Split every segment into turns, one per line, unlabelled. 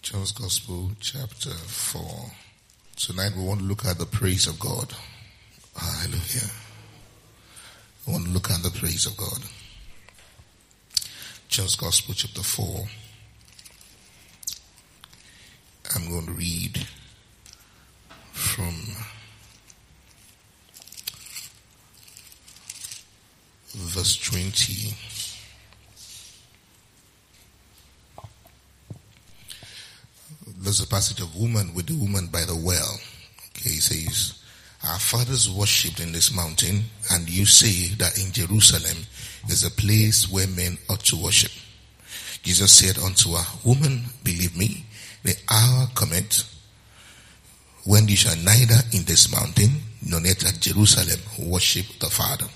John's Gospel, chapter 4. Tonight we want to look at the praise of God. Hallelujah. We want to look at the praise of God. John's Gospel, chapter 4. I'm going to read from verse 20. There's a passage of woman with the woman by the well. Okay, it says, our fathers worshipped in this mountain, and you say that in Jerusalem is a place where men ought to worship. Jesus said unto her, woman, believe me, the hour cometh when you shall neither in this mountain nor yet at Jerusalem worship the Father.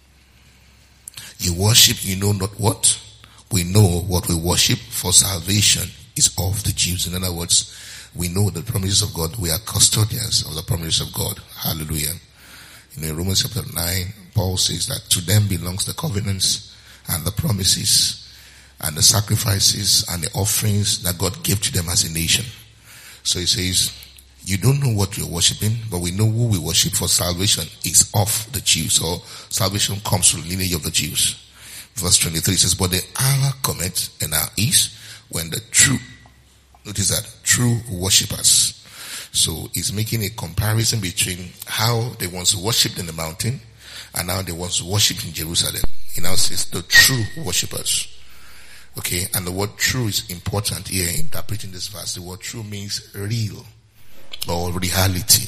You worship, you know not what? We know what we worship, for salvation is of the Jews. In other words, we know the promises of God. We are custodians of the promises of God. Hallelujah. In Romans chapter 9, Paul says that to them belongs the covenants and the promises and the sacrifices and the offerings that God gave to them as a nation. So he says, you don't know what you're worshiping, but we know who we worship, for salvation is of the Jews. So salvation comes from the lineage of the Jews. Verse 23 says, but the hour cometh, and now is, when the true, notice that, true worshippers. So he's making a comparison between how they once worshipped in the mountain and how they once worshipped in Jerusalem. He now says the true worshippers. Okay, and the word true is important here in interpreting this verse. The word true means real or reality.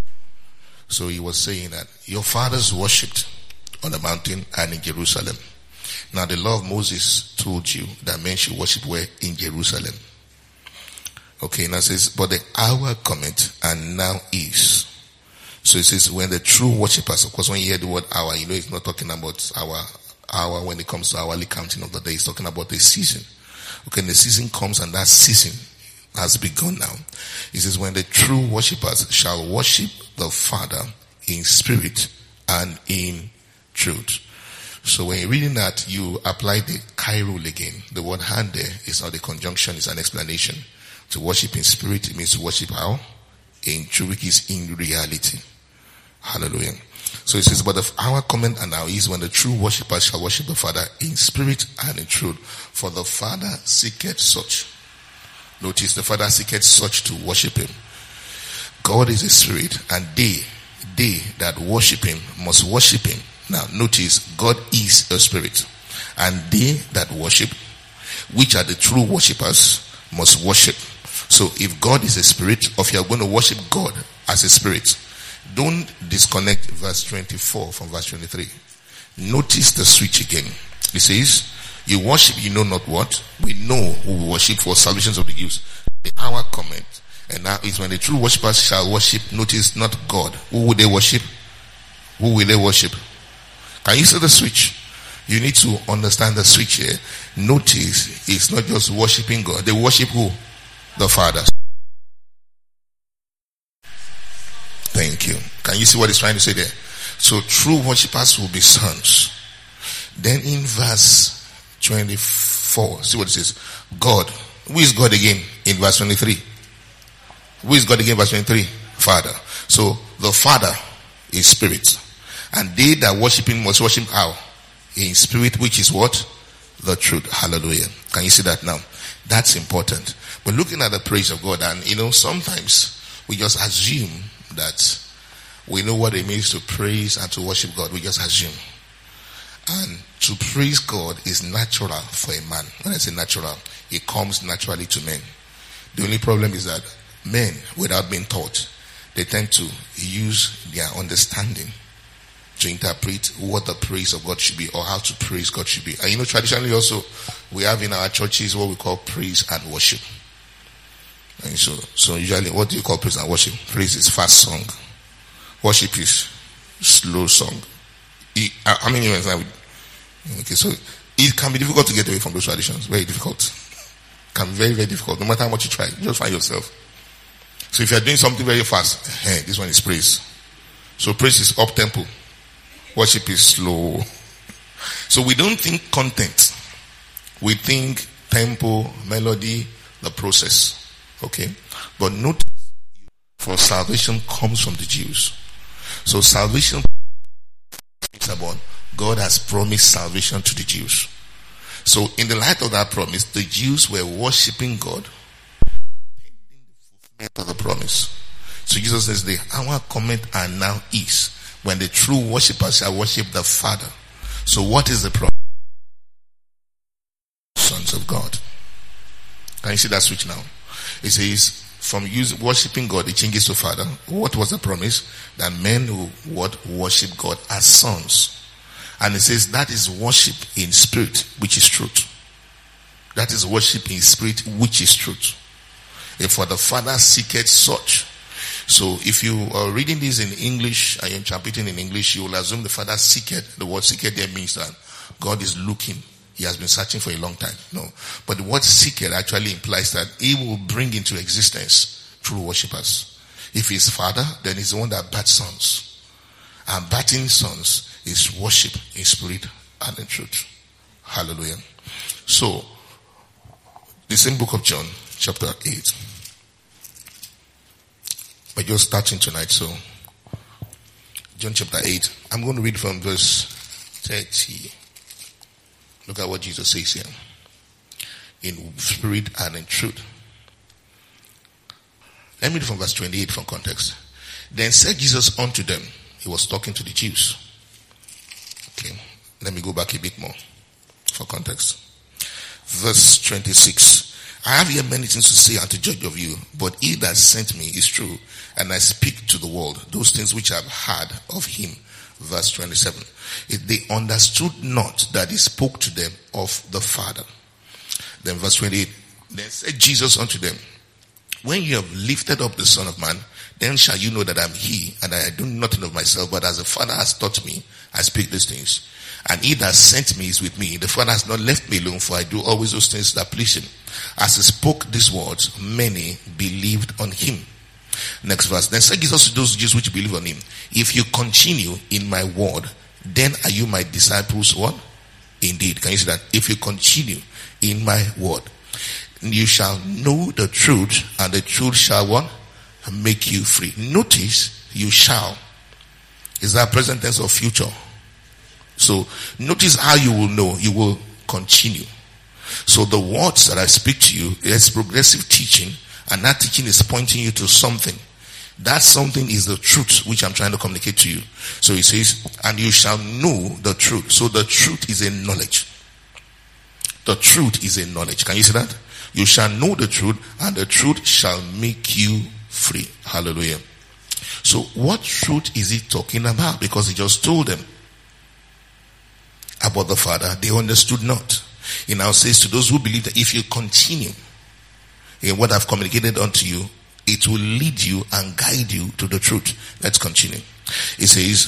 So he was saying that your fathers worshipped on the mountain and in Jerusalem. Now the law of Moses told you that men should worship where? In Jerusalem. Okay, now it says, but the hour cometh, and now is. So it says, when the true worshippers, of course when you hear the word hour, you know it's not talking about our hour when it comes to hourly counting of the day. It's talking about the season. Okay, and the season comes, and that season has begun now. It says, when the true worshippers shall worship the Father in spirit and in truth. So when you're reading that, you apply the Kai rule again. The word hand there is not a conjunction, it's an explanation. To worship in spirit, it means to worship how? In truth, which is in reality. Hallelujah. So it says, but the hour cometh and now is, when the true worshippers shall worship the Father in spirit and in truth. For the Father seeketh such. Notice, the Father seeketh such to worship him. God is a spirit, and they that worship him must worship him. Now notice, God is a spirit, and they that worship, which are the true worshippers, must worship. So if God is a spirit, or if you are going to worship God as a spirit, don't disconnect verse 24 from verse 23. Notice the switch again. It says, you worship, you know not what? We know who we worship, for salvations of the Jews. The hour cometh, and now is when the true worshippers shall worship. Notice, not God. Who will they worship? Who will they worship? Can you see the switch? You need to understand the switch here. Notice, it's not just worshiping God. They worship who? The Father. Thank you. Can you see what he's trying to say there? So true worshippers will be sons. Then in verse 24, see what it says. God. Who is God again in verse 23? Who is God again verse 23? Father. So the Father is spirit. And they that worship him must worship how? In spirit, which is what? The truth. Hallelujah. Can you see that now? That's important. But looking at the praise of God, and sometimes we just assume that we know what it means to praise and to worship God. We just assume. And to praise God is natural for a man. When I say natural, it comes naturally to men. The only problem is that men, without being taught, they tend to use their understanding to interpret what the praise of God should be, or how to praise God should be. And traditionally also, we have in our churches what we call praise and worship. And so usually, what do you call praise and worship? Praise is fast song. Worship is slow song. How many years now? Okay, so it can be difficult to get away from those traditions. Very difficult. Can be very, very difficult. No matter how much you try, you just find yourself. So if you are doing something very fast, hey, this one is praise. So praise is up tempo. Worship is slow. So we don't think content. We think tempo, melody, the process. Okay? But notice, for salvation comes from the Jews. So salvation is about God has promised salvation to the Jews. So in the light of that promise, the Jews were worshipping God pending the fulfillment of the promise. So Jesus says the hour cometh and now is when the true worshippers shall worship the Father. So what is the promise? Sons of God. Can you see that switch now? It says from worshipping God, it changes to Father. What was the promise? That men who would worship God as sons. And it says that is worship in spirit, which is truth. That is worship in spirit, which is truth. If for the Father seeketh such. So if you are reading this in English, I am interpreting in English, you will assume the Father seeketh. The word seeketh there means that God is looking. He has been searching for a long time. No. But the word seeketh actually implies that he will bring into existence true worshippers. If he's Father, then he's the one that births sons. And birthing sons is worship in spirit and in truth. Hallelujah. So, the same book of John, chapter 8. We're just starting tonight, so John chapter 8. I'm going to read from verse 30. Look at what Jesus says here. In spirit and in truth. Let me read from verse 28 from context. Then said Jesus unto them. He was talking to the Jews. Okay. Let me go back a bit more for context. Verse 26. I have here many things to say and to judge of you, but he that sent me is true, and I speak to the world those things which I have heard of him. Verse 27. They understood not that he spoke to them of the Father. Then verse 28. Then said Jesus unto them, when you have lifted up the Son of Man, then shall you know that I am he, and I do nothing of myself, but as the Father has taught me, I speak these things. And he that sent me is with me. The Father has not left me alone, for I do always those things that please him. As he spoke these words, many believed on him. Next verse. Then said Jesus to those Jews which believe on him, if you continue in my word, then are you my disciples. What? Indeed. Can you see that? If you continue in my word, you shall know the truth, and the truth shall what? Make you free. Notice, you shall. Is that present tense or future? So, notice how you will know. You will continue. So the words that I speak to you, it's progressive teaching, and that teaching is pointing you to something. That something is the truth which I'm trying to communicate to you. So it says, and you shall know the truth. So the truth is a knowledge. The truth is a knowledge. Can you see that? You shall know the truth, and the truth shall make you free. Hallelujah. So what truth is he talking about? Because he just told them about the Father. They understood not. He now says to those who believe that if you continue in what I've communicated unto you, it will lead you and guide you to the truth. Let's continue. It says,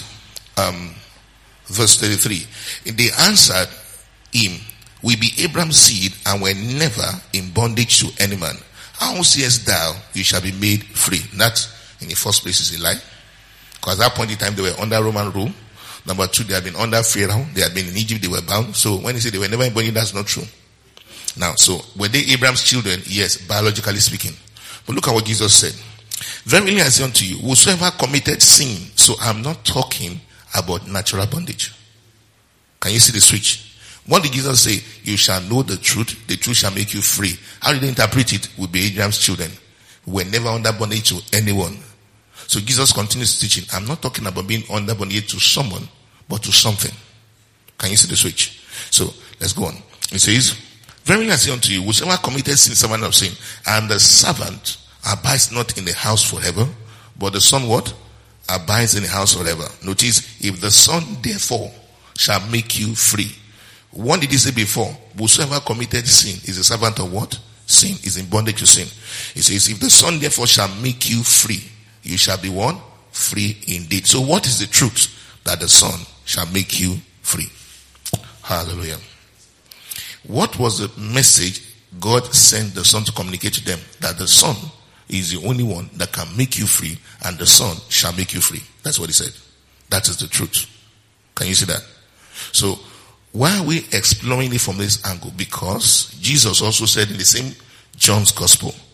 verse 33. They answered him, we be Abraham's seed and were never in bondage to any man. How sayest thou, you shall be made free? That, in the first place, is a lie. Because at that point in time, they were under Roman rule. Number two, they had been under Pharaoh. They had been in Egypt. They were bound. So when he said they were never in bondage, that's not true. Now, so were they Abraham's children? Yes, biologically speaking. But look at what Jesus said. Verily I say unto you, whosoever committed sin. So I'm not talking about natural bondage. Can you see the switch? What did Jesus say? You shall know the truth shall make you free. How did they interpret it? We be Abraham's children. We were never under bondage to anyone. So Jesus continues teaching. I'm not talking about being under bondage to someone, but to something. Can you see the switch? So let's go on. It says, verily I say unto you, whosoever committed sin, servant of sin, and the servant abides not in the house forever, but the son what? Abides in the house forever. Notice, if the son therefore shall make you free. What did he say before? Whosoever committed sin is a servant of what? Sin. Is in bondage to sin. He says, if the son therefore shall make you free, you shall be one? Free indeed. So what is the truth? That the son shall make you free. Hallelujah. What was the message God sent the son to communicate to them? That the son is the only one that can make you free, and the son shall make you free. That's what he said. That is the truth. Can you see that? So, why are we exploring it from this angle? Because Jesus also said in the same John's gospel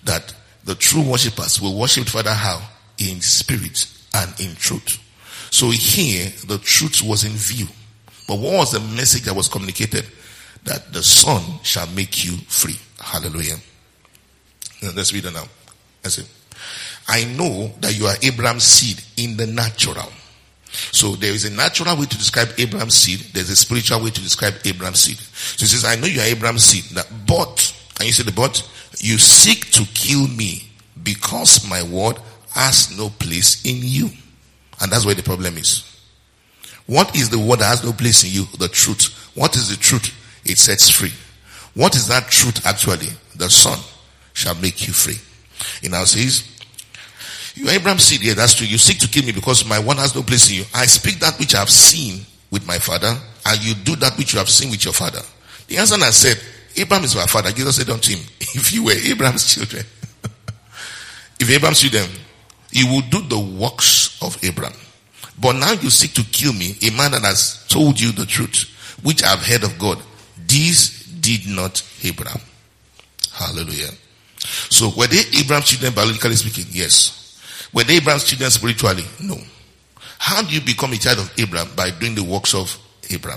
that the true worshippers will worship Father how? In spirit and in truth. So here, the truth was in view. But what was the message that was communicated? That the Son shall make you free. Hallelujah. Now, let's read it now. Let's see. I know that you are Abraham's seed in the natural. So there is a natural way to describe Abraham's seed. There's a spiritual way to describe Abraham's seed. So he says, I know you are Abraham's seed. But, can you say the but? You seek to kill me because my word has no place in you. And that's where the problem is. What is the word that has no place in you? The truth. What is the truth? It sets free. What is that truth actually? The Son shall make you free. It now says, you are Abraham's seed. Yeah, that's true. You seek to kill me because my word has no place in you. I speak that which I have seen with my father, and you do that which you have seen with your father. The answer I said, Abraham is our father. Jesus said unto him, if you were Abraham's children, if Abraham's children, you will do the works of Abraham. But now you seek to kill me, a man that has told you the truth, which I have heard of God. This did not Abraham. Hallelujah. So were they Abraham's children biologically speaking? Yes. Were they Abraham's children spiritually? No. How do you become a child of Abraham? By doing the works of Abraham.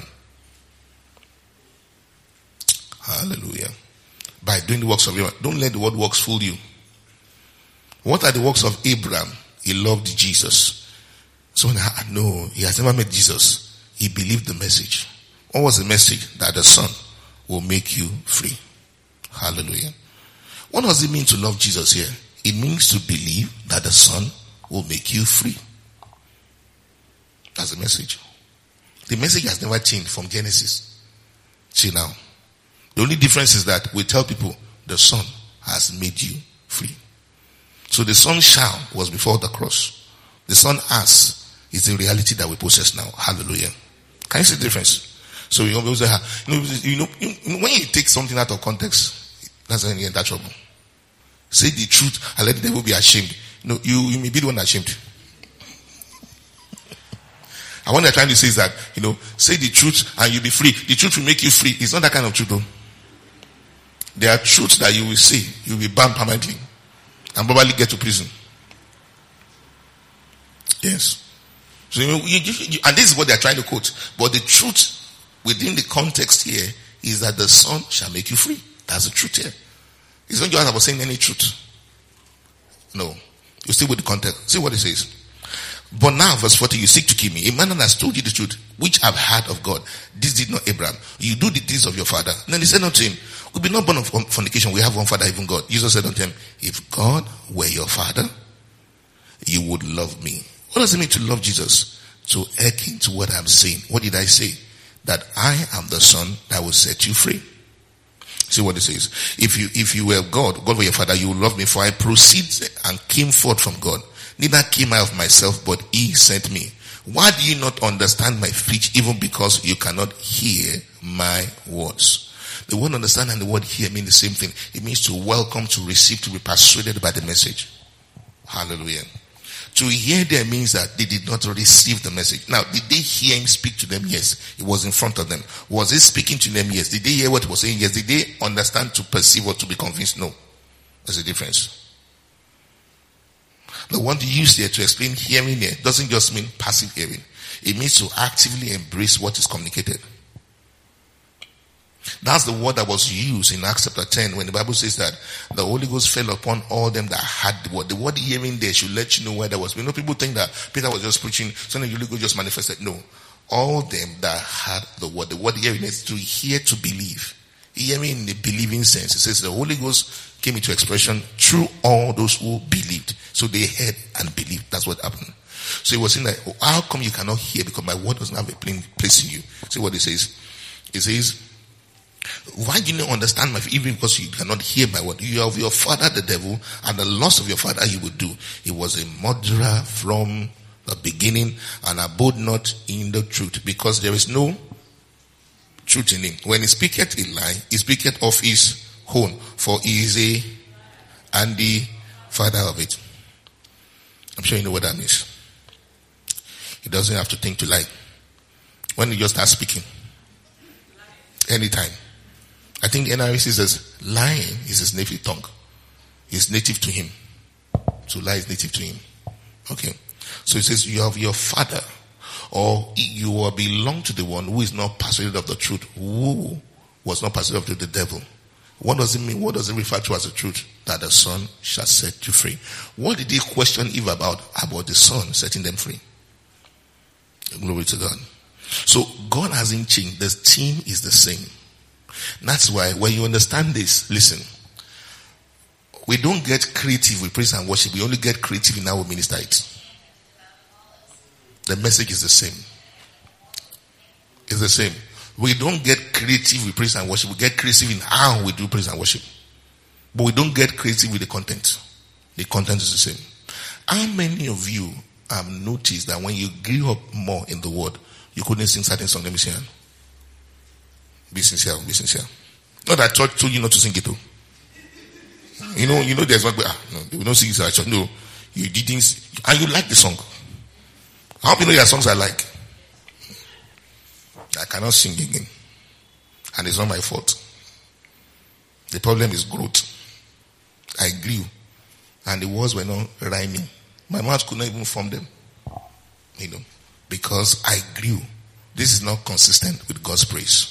Hallelujah. By doing the works of Abraham. Don't let the word works fool you. What are the works of Abraham? He loved Jesus. So no, he has never met Jesus. He believed the message. What was the message? That the Son will make you free. Hallelujah. What does it mean to love Jesus here? It means to believe that the Son will make you free. That's the message. The message has never changed from Genesis till now. The only difference is that we tell people the Son has made you free. So the Son shall was before the cross. The Son has is the reality that we possess now. Hallelujah. Can you see the difference? So you always say, when you take something out of context, that's when you get that trouble. Say the truth and let the devil be ashamed. No, you may be the one ashamed. And what they're trying to say is that, say the truth and you'll be free. The truth will make you free. It's not that kind of truth though. There are truths that you will say, you'll be banned permanently and probably get to prison. Yes. So and this is what they're trying to quote. But the truth within the context here is that the Son shall make you free. That's the truth here. It's not just about saying any truth. No. You stay with the context. See what it says. But now, verse 40, you seek to kill me. A man that has told you the truth, which I've heard of God. This did not Abraham. You do the deeds of your father. And then he said unto him, we be not born of fornication. We have one father, even God. Jesus said unto him, if God were your father, you would love me. What does it mean to love Jesus? To hearken to what I'm saying. What did I say? That I am the Son that will set you free. See what it says. If you were God were your father, you would love me, for I proceed and came forth from God. Neither came I of myself, but he sent me. Why do you not understand my speech, even because you cannot hear my words? The word understand and the word hear mean the same thing. It means to welcome, to receive, to be persuaded by the message. Hallelujah. To hear them means that they did not receive the message. Now, did they hear him speak to them? Yes. He was in front of them. Was he speaking to them? Yes. Did they hear what he was saying? Yes. Did they understand, to perceive, or to be convinced? No. There's a difference. The word used here to explain hearing here doesn't just mean passive hearing. It means to actively embrace what is communicated. That's the word that was used in Acts chapter 10 when the Bible says that the Holy Ghost fell upon all them that had the word. The word hearing there should let you know where there was. People think that Peter was just preaching, suddenly the Holy Ghost just manifested. No. All them that had the word. The word hearing is to hear, to believe. Hearing in the believing sense. It says the Holy Ghost came into expression through all those who believed. So they heard and believed. That's what happened. So he was saying that, how come you cannot hear? Because my word doesn't have a plain place in you. See what it says? It says, why do you not understand my, even because you cannot hear my word? You are of your father the devil, and the loss of your father he would do. He was a murderer from the beginning, and abode not in the truth, because there is no truth in him. When he speaketh a lie, he speaketh of his own, for he is and the father of it. I'm sure you know what that means. He doesn't have to think to lie. When he just starts speaking, anytime. I think the NRC says lying is his native tongue. is native to him. To lie is native to him. Okay. So it says you have your father, or you will belong to the one who is not persuaded of the truth, who was not persuaded of the devil. What does it mean? What does it refer to as the truth? That the Son shall set you free. What did he question Eve about? About the Son setting them free. Glory to God. So God hasn't changed. The theme is the same. That's why when you understand this, listen. We don't get creative with praise and worship. We only get creative in how we minister it. The message is the same. It's the same. We don't get creative with praise and worship. We get creative in how we do praise and worship. But we don't get creative with the content. The content is the same. How many of you have noticed that when you grew up more in the word, you couldn't sing certain songs? Let me see. Be sincere, be sincere. Not that church told you not to sing it too. You know there's one, no, we don't sing it at church. No, you didn't, and you like the song. I hope you know your songs I like. I cannot sing again. And it's not my fault. The problem is growth. I grew. And the words were not rhyming. My mouth could not even form them. Because I grew. This is not consistent with God's praise.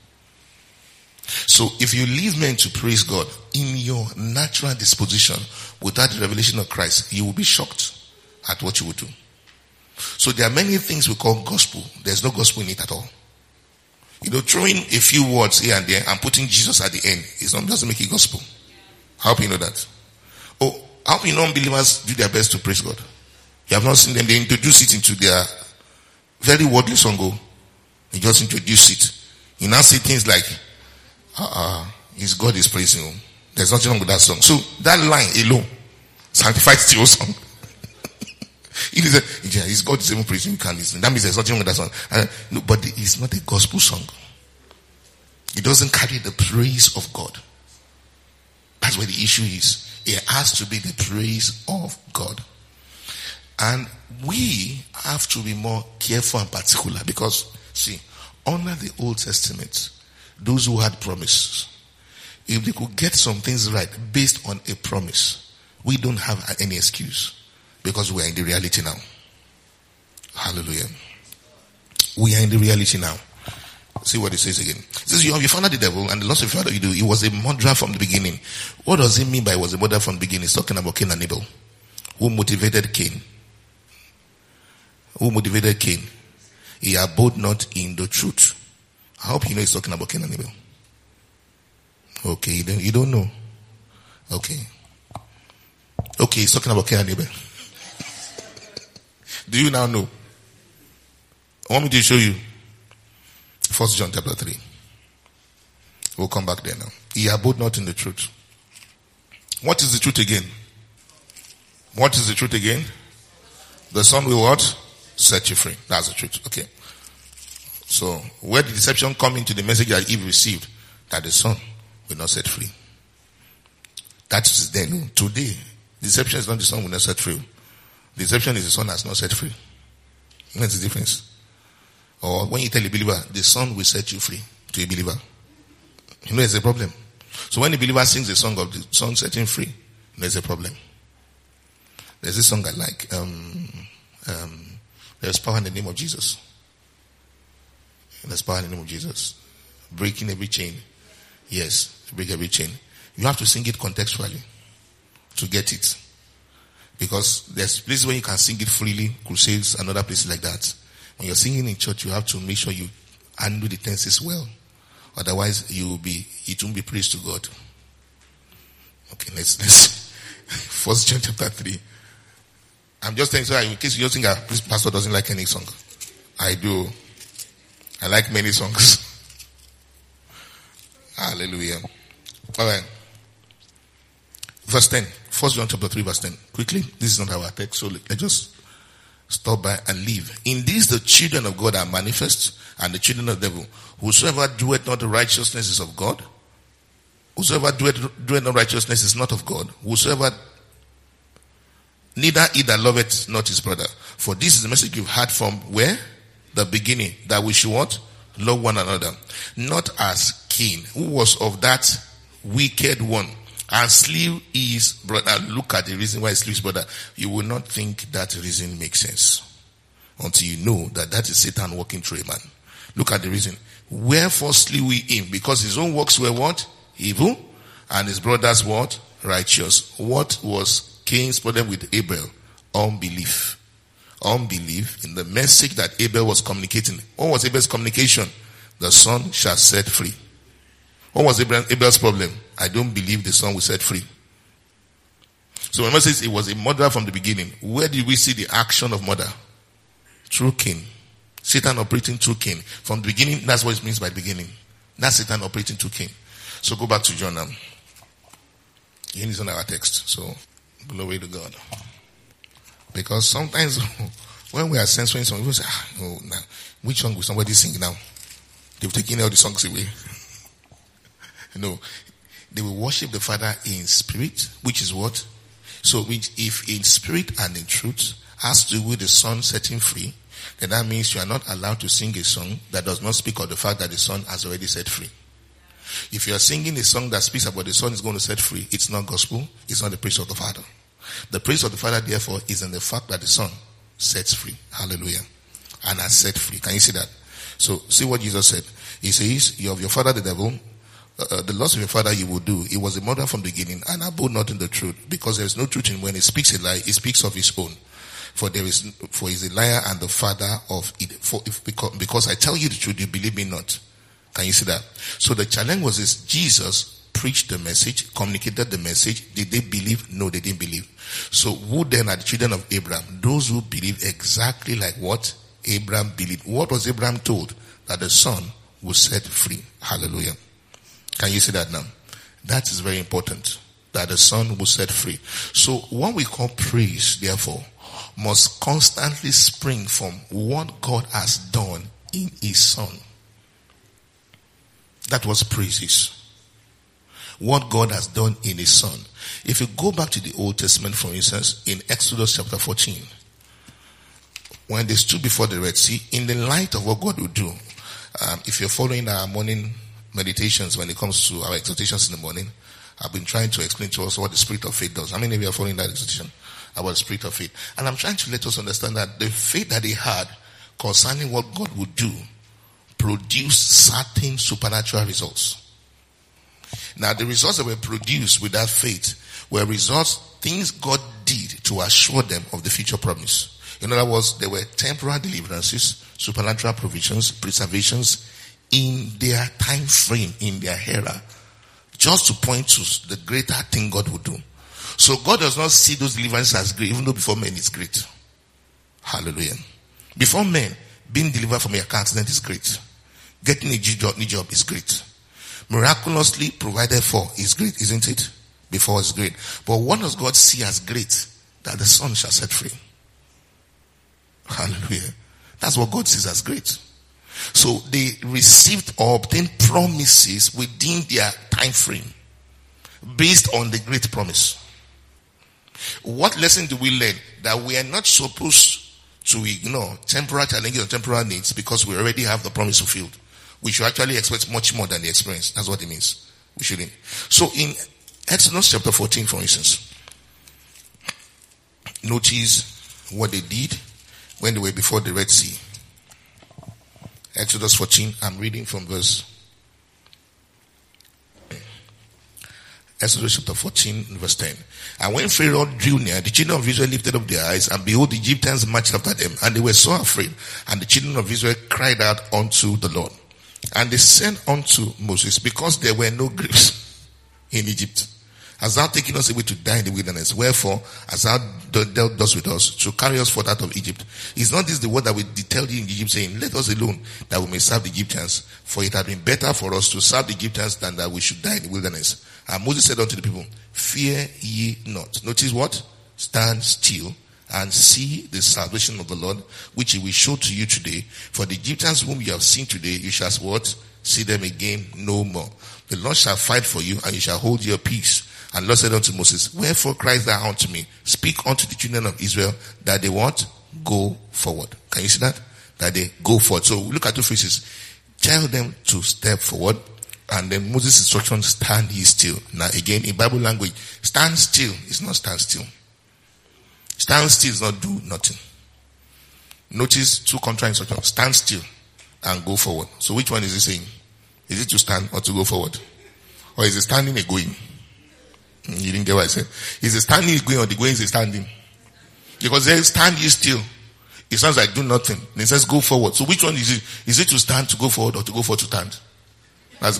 So if you leave men to praise God in your natural disposition without the revelation of Christ, you will be shocked at what you will do. So there are many things we call gospel. There's no gospel in it at all. Throwing a few words here and there and putting Jesus at the end doesn't make it gospel. I hope you know that. Oh, I hope you know unbelievers do their best to praise God. You have not seen them. They introduce it into their very worldly song. They just introduce it. You now see things like, his God is praising him. There's nothing wrong with that song. So that line alone sanctifies the whole song. It is his God is even praising, you can't listen. That means there's nothing wrong with that song. No, but it's not a gospel song. It doesn't carry the praise of God. That's where the issue is. It has to be the praise of God. And we have to be more careful and particular because, see, under the Old Testament, those who had promises, if they could get some things right based on a promise, we don't have any excuse because we are in the reality now. Hallelujah. We are in the reality now. See what it says again. It says, you have found out the devil and the loss of your father you do. He was a murderer from the beginning. What does it mean by he was a murderer from the beginning? It's talking about Cain and Abel. Who motivated Cain? Who motivated Cain? He abode not in the truth. I hope you know he's talking about Cain and Abel. Okay, you don't know. Okay, he's talking about Cain and Abel. Do you now know? I want me to show you 1 John chapter 3. We'll come back there now. He abode not in the truth. What is the truth again? What is the truth again? The Son will what? Set you free. That's the truth. Okay. So, where did deception come into the message that Eve received? That the Son will not set free. That is then. Today, deception is not the Son will not set free. Deception is the Son has not set free. What's the difference? Or when you tell a believer, the Son will set you free to a believer. There's a problem. So when the believer sings a song of the Son setting free, there's a problem. There's this song I like. There's power in the name of Jesus. There's power in the name of Jesus. Breaking every chain. Yes, break every chain. You have to sing it contextually to get it. Because there's places where you can sing it freely, crusades and other places like that. When you're singing in church, you have to make sure you handle the tenses well. Otherwise, it won't be praise to God. Okay, let's 1 John chapter 3. I'm just saying, so in case you don't think our pastor doesn't like any song. I do. I like many songs. Hallelujah. Alright. Verse 10. 1 John chapter 3 verse 10. Quickly. This is not our text, so let's just stop by and leave. In this the children of God are manifest, and the children of the devil. Whosoever doeth not righteousness is of God. Whosoever doeth not righteousness is not of God. Whosoever neither he that loveth not his brother. For this is the message you've heard from where? The beginning. That we should what? Love one another. Not as Cain, who was of that wicked one, and slew his brother. Look at the reason why he slew his brother. You will not think that reason makes sense until you know that that is Satan working through a man. Look at the reason. Wherefore slew he him? Because his own works were what? Evil. And his brothers what? Righteous. What was Cain's problem with Abel? Unbelief. Unbelief in the message that Abel was communicating. What was Abel's communication? The son shall set free. What was Abel's problem? I don't believe the son will set free. So when says it was a murderer from the beginning, where did we see the action of murder? Through Cain. Satan operating through Cain. From the beginning, that's what it means by beginning. That's Satan operating through Cain. So go back to John now. Here is on our text. So, glory to God. Because sometimes when we are censoring something, we say, oh, now, which song will somebody sing now? They've taken all the songs away. No. They will worship the Father in spirit, which is what? So if in spirit and in truth has to do with the Son setting free, then that means you are not allowed to sing a song that does not speak of the fact that the Son has already set free. If you are singing a song that speaks about the Son is going to set free, it's not gospel, it's not the praise of the Father. The praise of the Father, therefore, is in the fact that the Son sets free. Hallelujah. And has set free. Can you see that? So, see what Jesus said. He says, you have your father the devil, the loss of your father you will do. He was a murderer from the beginning and abode not in the truth, because there is no truth in when he speaks a lie, he speaks of his own. For he is a liar and the father of it. Because I tell you the truth, you believe me not. Can you see that? So the challenge was this: Jesus preached the message, communicated the message. Did they believe? No, they didn't believe. So who then are the children of Abraham? Those who believe exactly like what Abraham believed. What was Abraham told? That the Son was set free. Hallelujah. Can you see that now? That is very important. That the Son was set free. So what we call praise, therefore, must constantly spring from what God has done in His Son. That was praises. What God has done in His Son. If you go back to the Old Testament, for instance, in Exodus chapter 14, when they stood before the Red Sea, in the light of what God would do, if you're following our morning meditations when it comes to our exhortations in the morning, I've been trying to explain to us what the spirit of faith does. How many of you are following that exhortation about the spirit of faith? And I'm trying to let us understand that the faith that they had concerning what God would do produced certain supernatural results. Now, the results that were produced with that faith were results, things God did to assure them of the future promise. In other words, there were temporal deliverances, supernatural provisions, preservations in their time frame, in their era, just to point to the greater thing God would do. So God does not see those deliverances as great, even though before men it's great. Hallelujah. Before men, being delivered from a car accident is great. Getting a new job is great. Miraculously provided for is great, isn't it? Before it's great. But what does God see as great? That the Son shall set free. Hallelujah. That's what God sees as great. So they received or obtained promises within their time frame based on the great promise. What lesson do we learn? That we are not supposed to ignore temporal challenges and temporal needs because we already have the promise fulfilled. We should actually expect much more than the experience. That's what it means. We shouldn't. So in Exodus chapter 14, for instance, notice what they did when they were before the Red Sea. Exodus 14, I'm reading from verse Exodus chapter 14, verse 10. And when Pharaoh drew near, the children of Israel lifted up their eyes, and behold, the Egyptians marched after them, and they were so afraid. And the children of Israel cried out unto the Lord. And they said unto Moses, because there were no graves in Egypt, hast thou taken us away to die in the wilderness? Wherefore, as thou dealt thus with us, to carry us forth out of Egypt? Is not this the word that we tell you in Egypt, saying, let us alone, that we may serve the Egyptians? For it had been better for us to serve the Egyptians than that we should die in the wilderness. And Moses said unto the people, fear ye not. Notice what? Stand still and see the salvation of the Lord, which he will show to you today. For the Egyptians whom you have seen today, you shall what? See them again no more. The Lord shall fight for you, and you shall hold your peace. And the Lord said unto Moses, wherefore criest thou unto me? Speak unto the children of Israel that they what? Go forward. Can you see that? That they go forward. So look at two phrases. Tell them to step forward. And then Moses' instruction, stand ye still. Now again, in Bible language, stand still is not stand still. Stand still is not do nothing. Notice two contrary instructions. Stand still and go forward. So which one is he saying? Is it to stand or to go forward? Or is it standing and going? You didn't get what I said. Is it standing is going or the going is standing? Because there is stand ye still. It sounds like do nothing. And it says go forward. So which one is it? Is it to stand to go forward or to go forward to stand? That's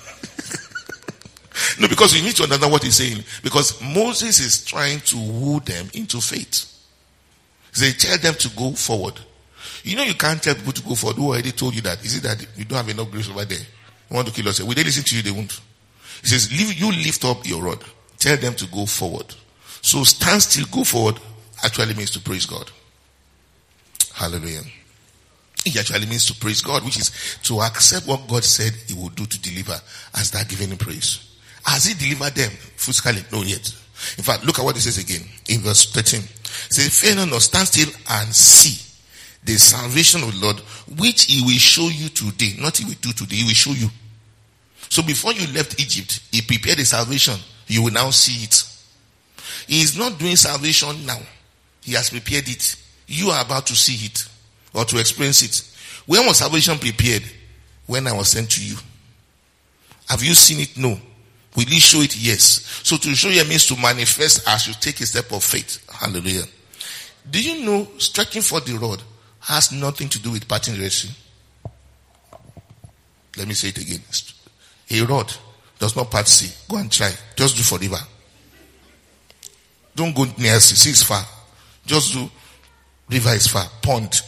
no, because you need to understand what he's saying. Because Moses is trying to woo them into faith. They tell them to go forward. You know you can't tell people to go forward. Who already told you that? Is it that you don't have enough grace over there? You want to kill yourself? Will they listen to you? They won't. He says, you lift up your rod. Tell them to go forward. So stand still, go forward actually means to praise God. Hallelujah. It actually means to praise God, which is to accept what God said he would do to deliver and start giving him praise. Has he delivered them physically? No, yet. In fact, look at what it says again in verse 13. It says, fear not, stand still and see the salvation of the Lord, which he will show you today. Not he will do today, he will show you. So before you left Egypt, he prepared the salvation. You will now see it. He is not doing salvation now. He has prepared it. You are about to see it or to experience it. When was salvation prepared? When I was sent to you. Have you seen it? No. Will he show it? Yes. So to show you means to manifest as you take a step of faith. Hallelujah. Do you know stretching for the rod has nothing to do with parting the Red Sea? Let me say it again. A rod does not part sea. Go and try. Just do for river. Don't go near sea. Sea is far. Just do river is far. Pond.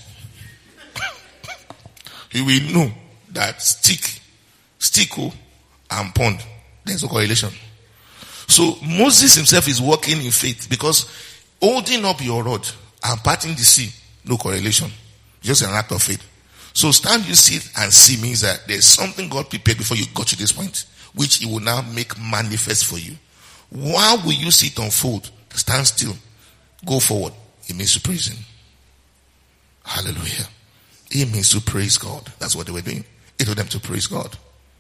You will know that stick and pond, there's a correlation. So Moses himself is walking in faith because holding up your rod and parting the sea, no correlation. Just an act of faith. So stand you sit and see means that there's something God prepared before you got to this point, which he will now make manifest for you. Why will you see it unfold? Stand still. Go forward. It means to praise him. Hallelujah. It means to praise God. That's what they were doing. It told them to praise God.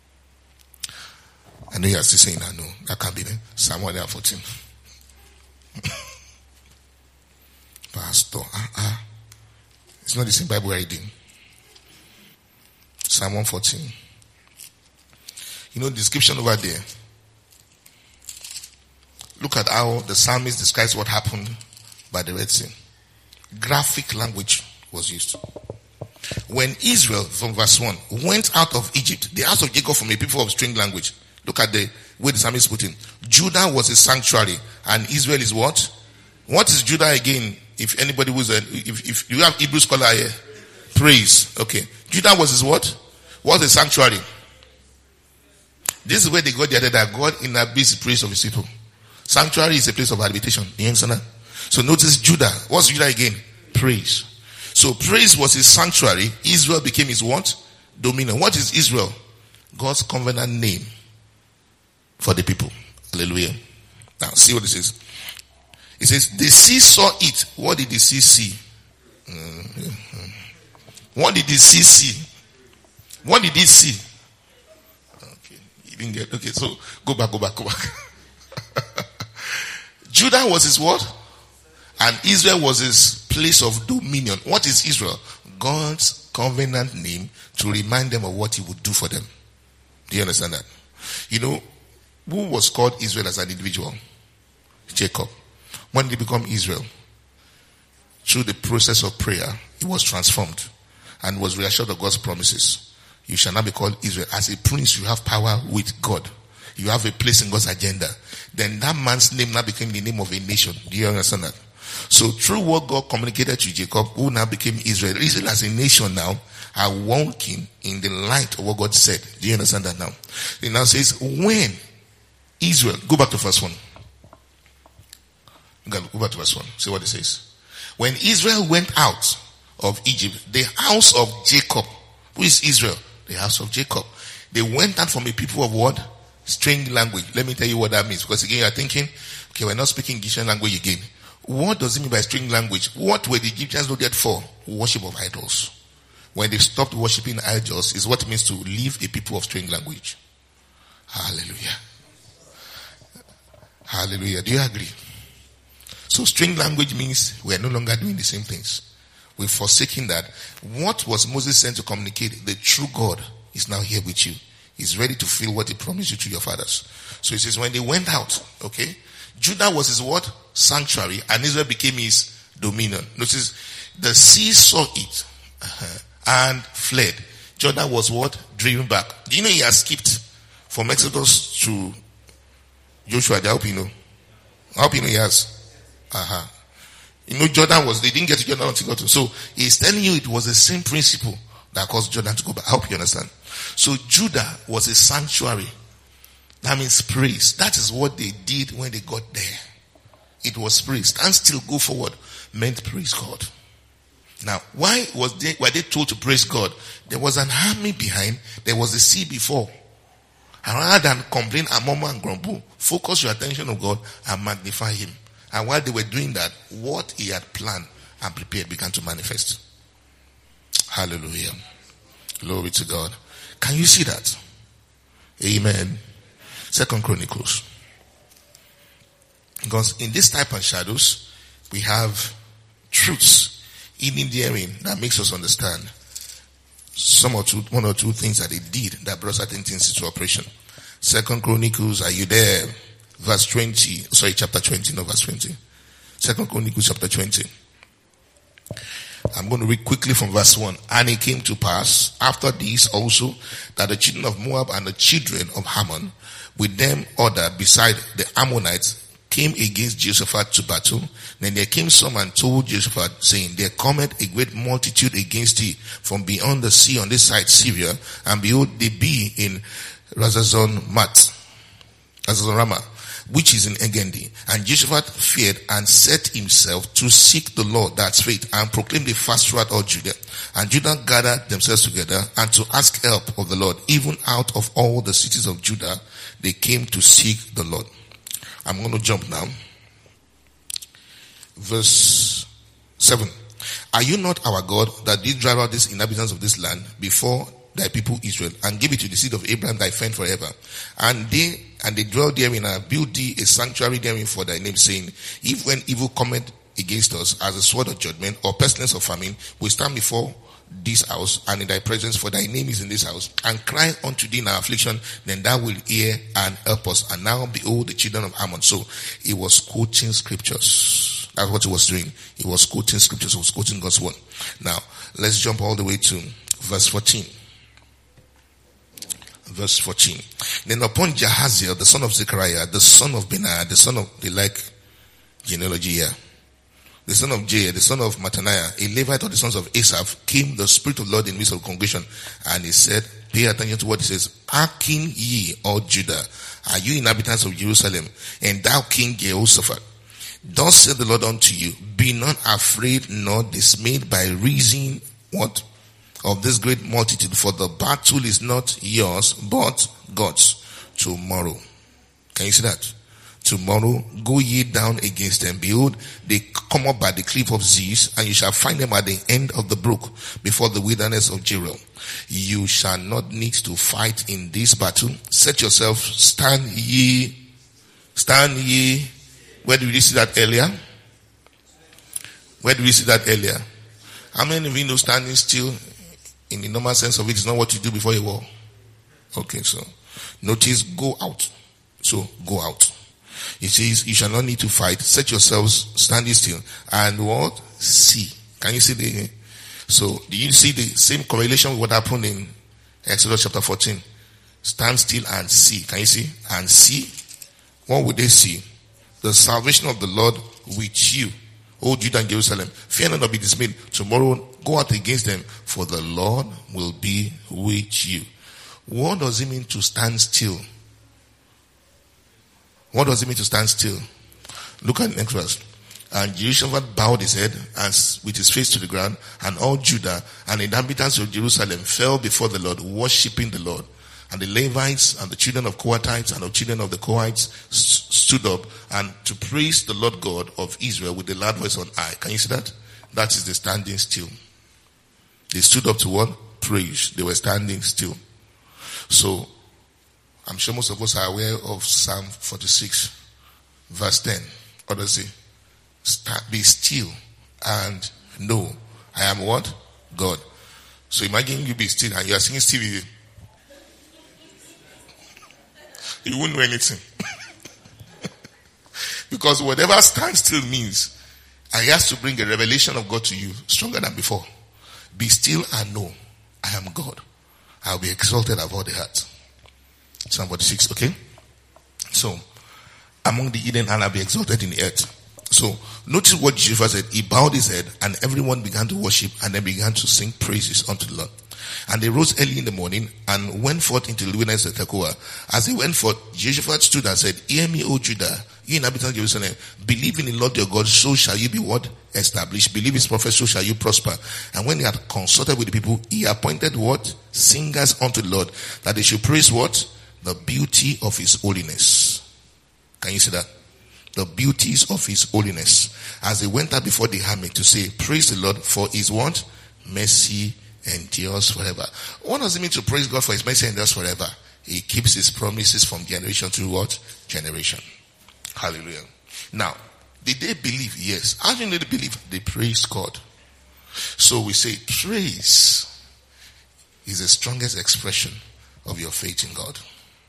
I know you are still saying that. No, that can't be there. Psalm 114. Pastor, it's not the same Bible reading. Psalm 114. You know the description over there. Look at how the psalmist describes what happened by the Red Sea. Graphic language was used. When Israel, from verse 1, went out of Egypt, the house of Jacob from a people of strange language. Look at the way the psalmist put in. Judah was a sanctuary and Israel is what? What is Judah again? If anybody was if you have Hebrew scholar here, praise. Okay. Judah was his what? Was a sanctuary. This is where they got the idea that God inhabits the praise of his people. Sanctuary is a place of habitation. You understand that? So notice Judah. What's Judah again? Praise. So praise was his sanctuary. Israel became his what? Dominion. What is Israel? God's covenant name for the people. Hallelujah. Now see what it says. It says, the sea saw it. What did the sea see? What did the sea see? What did it see? Okay. You didn't get, okay, so go back. Judah was his what? And Israel was his place of dominion. What is Israel? God's covenant name to remind them of what he would do for them. Do you understand that? You know, who was called Israel as an individual? Jacob. When did he become Israel? Through the process of prayer, he was transformed and was reassured of God's promises. You shall not be called Israel. As a prince, you have power with God. You have a place in God's agenda. Then that man's name now became the name of a nation. Do you understand that? So through what God communicated to Jacob, who now became Israel, Israel as a nation now are walking in the light of what God said. Do you understand that now? It now says, when Israel, go back to verse 1. Go back to verse 1. See what it says. When Israel went out of Egypt, the house of Jacob, who is Israel? The house of Jacob. They went out from a people of what? Strange language. Let me tell you what that means. Because again, you are thinking, okay, we're not speaking Egyptian language again. What does it mean by strange language? What were the Egyptians noted for? Worship of idols. When they stopped worshiping idols, is what it means to leave a people of strange language. Hallelujah. Hallelujah. Do you agree? So strange language means we are no longer doing the same things. We've forsaken that. What was Moses sent to communicate? The true God is now here with you. He's ready to fulfill what he promised you to your fathers. So he says when they went out, okay, Judah was his what? Sanctuary, and Israel became his dominion. Notice the sea saw it and fled. Jordan was what? Driven back. Do you know he has skipped from Exodus to Joshua? I hope you know. I hope you know he has. You know, Jordan they didn't get to Jordan until God. So he's telling you it was the same principle that caused Jordan to go back. I hope you understand. So Judah was a sanctuary. That means praise. That is what they did when they got there. It was praise. Stand still, go forward meant praise God. Now, why were they told to praise God? There was an army behind. There was the sea before. And rather than complain and murmur and grumble, focus your attention on God and magnify Him. And while they were doing that, what He had planned and prepared began to manifest. Hallelujah. Glory to God. Can you see that? Amen. 2 Chronicles. Because in this type of shadows, we have truths hidden therein that makes us understand one or two things that they did that brought certain things into operation. 2 Chronicles, are you there? Verse 20. Sorry, chapter 20, not verse 20. 2 Chronicles chapter 20. I'm going to read quickly from verse 1. And it came to pass after this also that the children of Moab and the children of Ammon, with them other beside the Ammonites, came against Jehoshaphat to battle. Then there came some and told Jehoshaphat, saying, there cometh a great multitude against thee from beyond the sea on this side Syria, and behold, they be in Razazon Ramah, which is in Engendi. And Jehoshaphat feared and set himself to seek the Lord, that's faith, and proclaimed a fast throughout all Judah. And Judah gathered themselves together and to ask help of the Lord. Even out of all the cities of Judah, they came to seek the Lord. I'm going to jump now. Verse 7. Are you not our God that did drive out these inhabitants of this land before thy people Israel, and give it to the seed of Abraham thy friend forever? And they dwell therein and build thee a sanctuary therein for thy name, saying, if when evil cometh against us as a sword of judgment or pestilence or famine, we stand before this house and in thy presence, for thy name is in this house, and cry unto thee in our affliction, then thou wilt hear and help us. And now behold the children of Ammon. So he was quoting scriptures. That's what he was doing. He was quoting scriptures. He was quoting God's word. Now let's jump all the way to verse 14. Verse 14. Then upon Jahaziel, the son of Zechariah, the son of Benaiah, the son of, they like genealogy here, the son of Jair, the son of Mattaniah, a Levite of the sons of Asaph, came the Spirit of the Lord in the midst of the congregation, and he said, pay attention to what he says, hearken ye, all Judah, are you inhabitants of Jerusalem, and thou King Jehoshaphat? Thus said the Lord unto you, be not afraid nor dismayed by reason what? Of this great multitude, for the battle is not yours, but God's. Tomorrow. Can you see that? Tomorrow go ye down against them. Behold, they come up by the cliff of Ziz, and you shall find them at the end of the brook, before the wilderness of Jeruel. You shall not need to fight in this battle. Set yourself, stand ye. Where did we see that earlier? Where did we see that earlier? How many of you know standing still in the normal sense of it is not what you do before a war? Okay, so notice go out. So go out. It says you shall not need to fight. Set yourselves standing still and what? See. Can you see the? So do you see the same correlation with what happened in Exodus chapter 14? Stand still and see. Can you see? And see. What would they see? The salvation of the Lord with you, O Judah and Jerusalem. Fear not, nor be dismayed. Tomorrow go out against them, for the Lord will be with you. What does it mean to stand still? What does it mean to stand still? Look at the next verse. And Jehoshaphat bowed his head and with his face to the ground, and all Judah and the inhabitants of Jerusalem fell before the Lord, worshipping the Lord. And the Levites and the children of Kohathites and the children of the Kohathites stood up and to praise the Lord God of Israel with a loud voice on high. Can you see that? That is the standing still. They stood up to what? Praise. They were standing still. So, I'm sure most of us are aware of Psalm 46, verse 10. What does it say? Be still and know I am what? God. So imagine you be still and you are singing still. You won't know anything. Because whatever stand still means, I has to bring a revelation of God to you stronger than before. Be still and know I am God. I will be exalted above the earth. Psalm 46, okay? So, among the hidden and I'll be exalted in the earth. So, notice what Jesus said. He bowed his head and everyone began to worship and then began to sing praises unto the Lord. And they rose early in the morning and went forth into the wilderness of Tekoa. As they went forth, Jehoshaphat stood and said, Hear me, O Judah, you inhabitants of Jerusalem. Believe in the Lord your God, so shall you be what? Established. Believe his prophet, so shall you prosper. And when he had consulted with the people, he appointed what? Singers unto the Lord, that they should praise what? The beauty of his holiness. Can you see that? The beauties of his holiness. As they went out before the army to say, Praise the Lord for his what? Mercy endures forever. What does it mean to praise God for his mercy endures forever? He keeps his promises from generation to what? Generation. Hallelujah. Now, did they believe? Yes. How do you know they believe? They praise God. So we say praise is the strongest expression of your faith in God.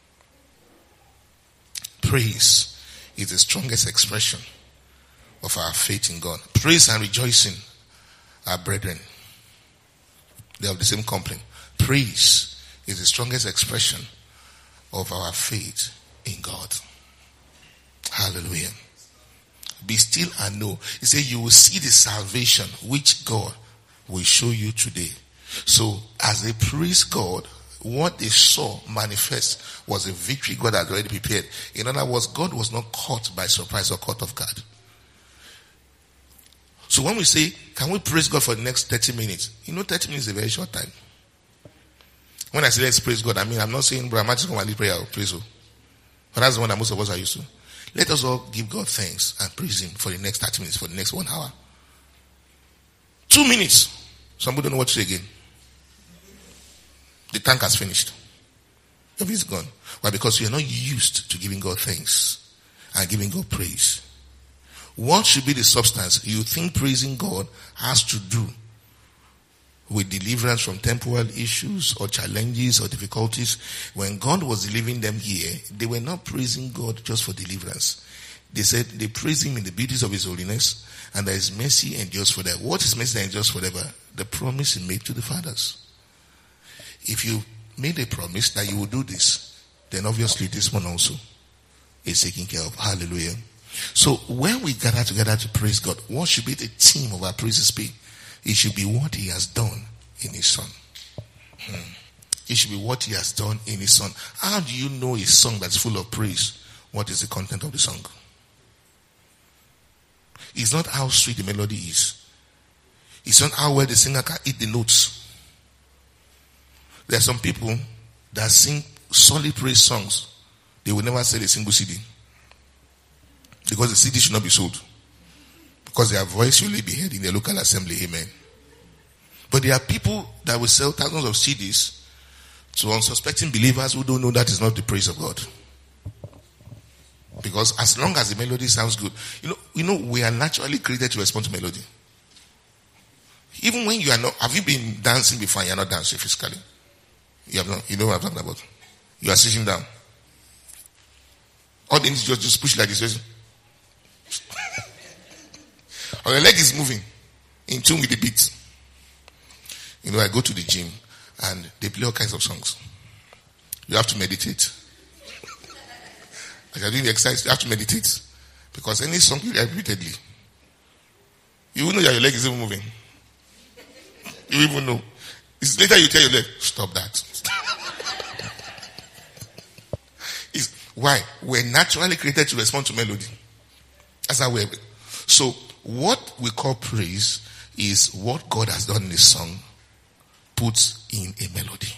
Praise is the strongest expression of our faith in God. Praise and rejoicing are brethren. They have the same complaint. Praise is the strongest expression of our faith in God. Hallelujah. Be still and know. He said you will see the salvation which God will show you today. So as they praise God, what they saw manifest was a victory God had already prepared. In other words, God was not caught by surprise or caught off guard. So when we say, can we praise God for the next 30 minutes? 30 minutes is a very short time. When I say let's praise God, I mean, I'm not saying, bro, I'm just going to lead prayer or praise him. But that's the one that most of us are used to. Let us all give God thanks and praise him for the next 30 minutes, for the next 1 hour. 2 minutes. Somebody don't know what to say again. The tank has finished. Everything's gone. Why? Because you are not used to giving God thanks and giving God praise. What should be the substance you think praising God has to do with deliverance from temporal issues or challenges or difficulties? When God was delivering them here, they were not praising God just for deliverance. They said they praise him in the beauties of his holiness and that his mercy endures forever. What is mercy that endures forever? The promise he made to the fathers. If you made a promise that you will do this, then obviously this one also is taken care of. Hallelujah. So when we gather together to praise God, what should be the theme of our praises be? It should be what he has done in his son. It should be what he has done in his son. How do you know a song that's full of praise? What is the content of the song? It's not how sweet the melody is. It's not how well the singer can hit the notes. There are some people that sing solid praise songs. They will never sell a single CD. Because the CD should not be sold. Because their voice will only be heard in the local assembly. Amen. But there are people that will sell thousands of CDs to unsuspecting believers who don't know that is not the praise of God. Because as long as the melody sounds good, you know, we are naturally created to respond to melody. Even when you are not, have you been dancing before and you are not dancing physically? You have not, you know what I'm talking about. You are sitting down. All they need to just push like this. Or your leg is moving in tune with the beat. I go to the gym and they play all kinds of songs. You have to meditate. As you're doing the exercise, you have to meditate. Because any song you hear repeatedly, you will know that your leg is even moving. You even know. It's later you tell your leg, stop that. Why? We're naturally created to respond to melody. That's how we're. So, what we call praise is what God has done in his song puts in a melody.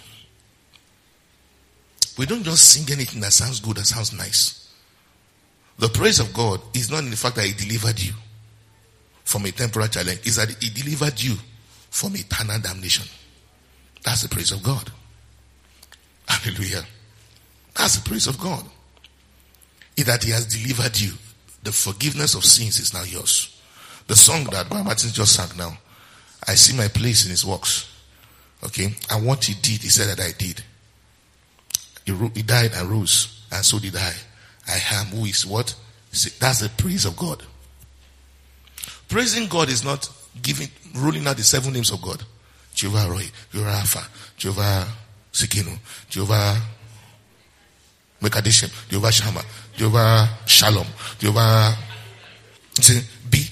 We don't just sing anything that sounds good, that sounds nice. The praise of God is not in the fact that he delivered you from a temporal challenge. It's that he delivered you from eternal damnation. That's the praise of God. Hallelujah. That's the praise of God. In that he has delivered you. The forgiveness of sins is now yours. The song that Brother Martin just sang now, I see my place in his works. Okay? And what he did, he said that I did. He died and rose, and so did I. I am who is what? That's the praise of God. Praising God is not ruling out the 7 names of God. Jehovah Roy, Jehovah Alpha, Jehovah Sikinu, Jehovah Mekadishim, Jehovah Shammah, Jehovah Shalom, Jehovah B.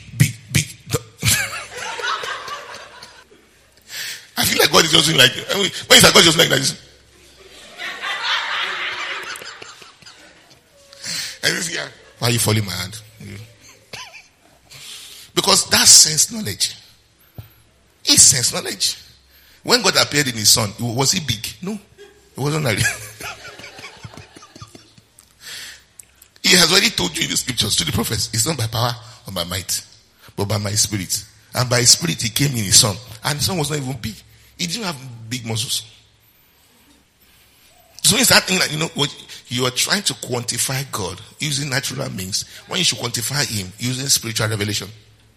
I feel like God is just doing like, when is that God just like this? Why are you following my hand? Because that's sense knowledge. It's sense knowledge. When God appeared in his son, was he big? No. It wasn't like He has already told you in the scriptures to the prophets, it's not by power or by might, but by my spirit. And by his spirit he came in his son. And his son was not even big. He didn't have big muscles. So it's that thing that, you are trying to quantify God using natural means when you should quantify him using spiritual revelation.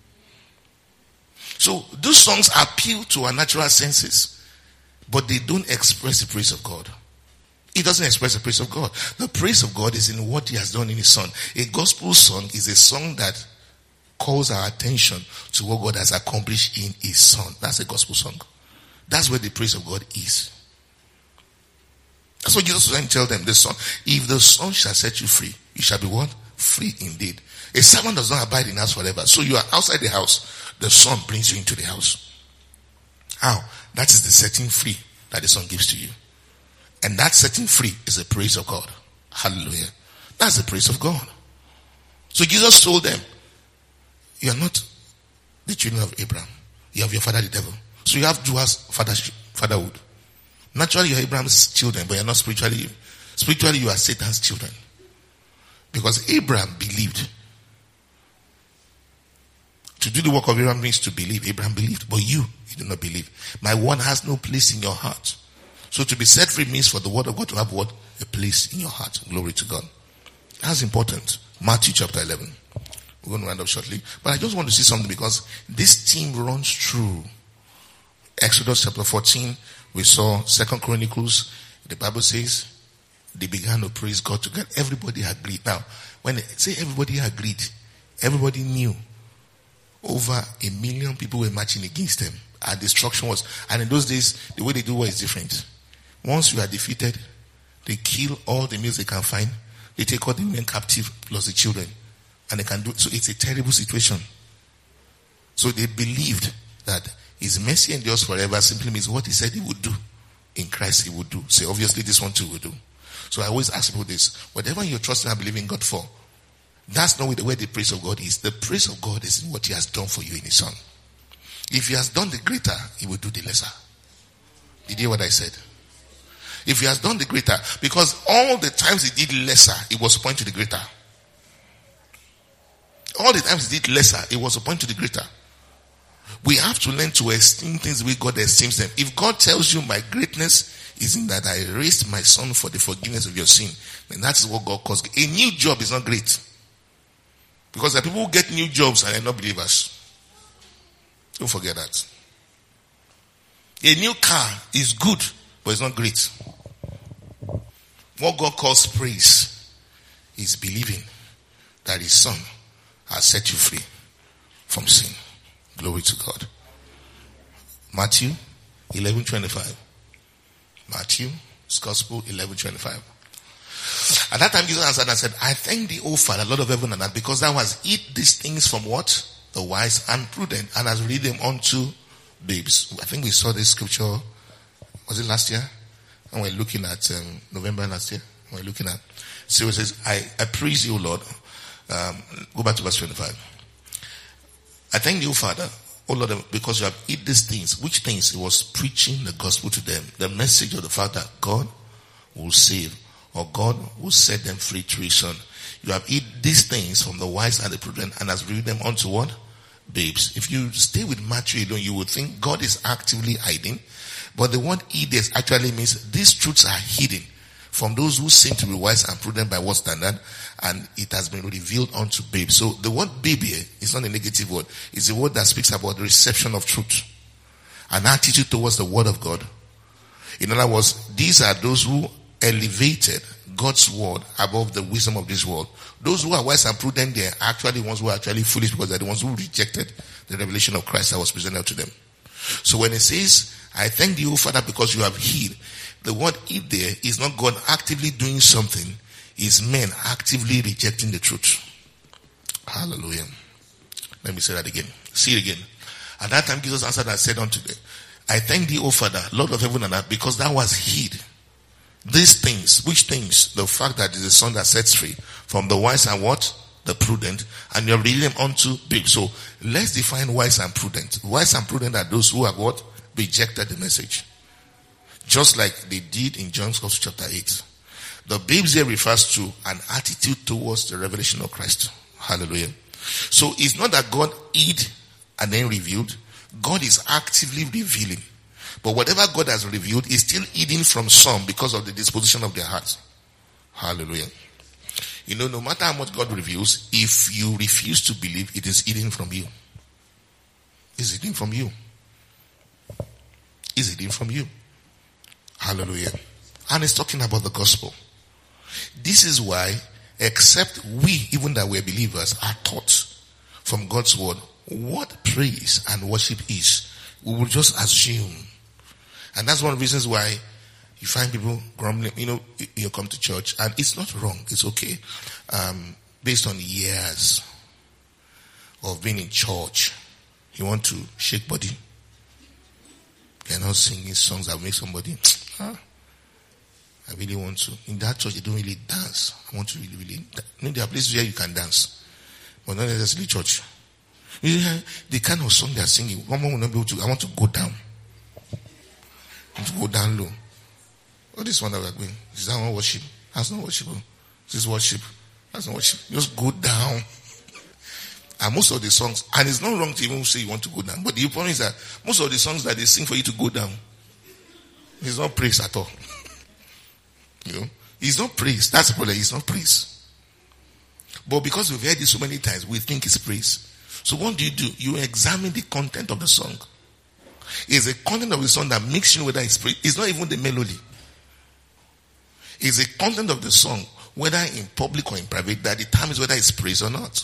So those songs appeal to our natural senses, but they don't express the praise of God. It doesn't express the praise of God. The praise of God is in what he has done in his son. A gospel song is a song that calls our attention to what God has accomplished in his son. That's a gospel song. That's where the praise of God is. That's what Jesus was trying to tell them. The son, if the son shall set you free, you shall be what? Free indeed. A servant does not abide in the house forever. So you are outside the house. The son brings you into the house. How? That is the setting free that the son gives to you. And that setting free is the praise of God. Hallelujah. That's the praise of God. So Jesus told them, you are not the children of Abraham. You have your father the devil. So you have Joah's fatherhood. Naturally, you're Abraham's children, but you're not spiritually. Spiritually, you are Satan's children. Because Abraham believed. To do the work of Abraham means to believe. Abraham believed, but you do not believe. My word has no place in your heart. So to be set free means for the word of God to have what? A place in your heart. Glory to God. That's important. Matthew chapter 11. We're going to round up shortly. But I just want to see something because this theme runs through Exodus chapter 14. We saw 2 Chronicles. The Bible says they began to praise God together. Everybody agreed. Now, when they say everybody agreed, everybody knew over 1 million people were marching against them. Our destruction was, and in those days, the way they do war is different. Once you are defeated, they kill all the males they can find. They take all the men captive plus the children. And they can do it. So it's a terrible situation. So they believed that his mercy endures forever simply means what he said he would do. In Christ he would do. So obviously this one too will do. So I always ask people this. Whatever you're trusting and believing God for, that's not where the praise of God is. The praise of God is in what he has done for you in his son. If he has done the greater, he will do the lesser. Did you hear what I said? If he has done the greater, because all the times he did lesser, it was pointing to the greater. All the times he did lesser, it was a point to the greater. We have to learn to esteem things the way God esteems them. If God tells you my greatness is in that I raised my son for the forgiveness of your sin, then that's what God calls. A new job is not great. Because there are people who get new jobs and are not believers. Don't forget that. A new car is good, but it's not great. What God calls praise is believing that his son has set you free from sin. Glory to God. Matthew 11:25. Matthew's Gospel 11:25. At that time Jesus answered and said, I thank thee, O Father, Lord of heaven and earth, because thou hast hid these things from what? The wise and prudent, and hast read them unto babes. I think we saw this scripture, was it last year? And we're looking at November last year. We're looking at, so it says, I praise you, Lord. Go back to verse 25. I thank you, Father, O Lord, because you have hid these things. Which things? He was preaching the gospel to them. The message of the fact that God will save, or God will set them free through his son. You have hid these things from the wise and the prudent, and has revealed them unto what? Babes. If you stay with Matthew alone, you would think God is actively hiding. But the word hid actually means these truths are hidden from those who seem to be wise and prudent by what standard, and it has been revealed unto babes. So the word babe here is not a negative word. It's a word that speaks about the reception of truth, an attitude towards the word of God. In other words, these are those who elevated God's word above the wisdom of this world. Those who are wise and prudent, they are actually ones who are actually foolish, because they're the ones who rejected the revelation of Christ that was presented to them. So when it says, I thank thee, O Father, because you have healed, the word healed there is not God actively doing something, it's men actively rejecting the truth. Hallelujah. Let me say that again. See it again. At that time Jesus answered and said unto them, I thank thee, O Father, Lord of heaven and earth, because thou hast hid these things. Which things? The fact that it is the Son that sets free from the wise and what? The prudent. And you have revealed them unto babes. So let's define wise and prudent. Wise and prudent are those who have what? Rejected the message. Just like they did in John's Gospel chapter 8. The babes here refers to an attitude towards the revelation of Christ. Hallelujah. So it's not that God hid and then revealed. God is actively revealing. But whatever God has revealed is still hidden from some because of the disposition of their hearts. Hallelujah. You know, no matter how much God reveals, if you refuse to believe, it is hidden from you. It's hidden from you. It's hidden from you. Hallelujah. And it's talking about the gospel. This is why, except we, even that we're believers, are taught from God's word what praise and worship is. We will just assume. And that's one of the reasons why you find people grumbling. You know, you come to church, and it's not wrong. It's okay. Based on years of being in church, you want to shake body. You're not singing songs that make somebody, I really want to. In that church, you don't really dance. I want to really. There are places where you can dance, but not necessarily church. The kind of song they're singing, one more will not be able to. I want to go down. I want to go down low. Oh, this one that we're going. Is that not worship? That's not worship. This is worship. That's not worship. Just go down. And most of the songs, and it's not wrong to even say you want to go down, but the point is that most of the songs that they sing for you to go down, it's not praise at all. You know, it's not praise. That's the problem. It's not praise. But because we've heard it so many times, we think it's praise. So what do? You examine the content of the song. It's the content of the song that makes you know whether it's praise. It's not even the melody. It's the content of the song, whether in public or in private, that determines whether it's praise or not.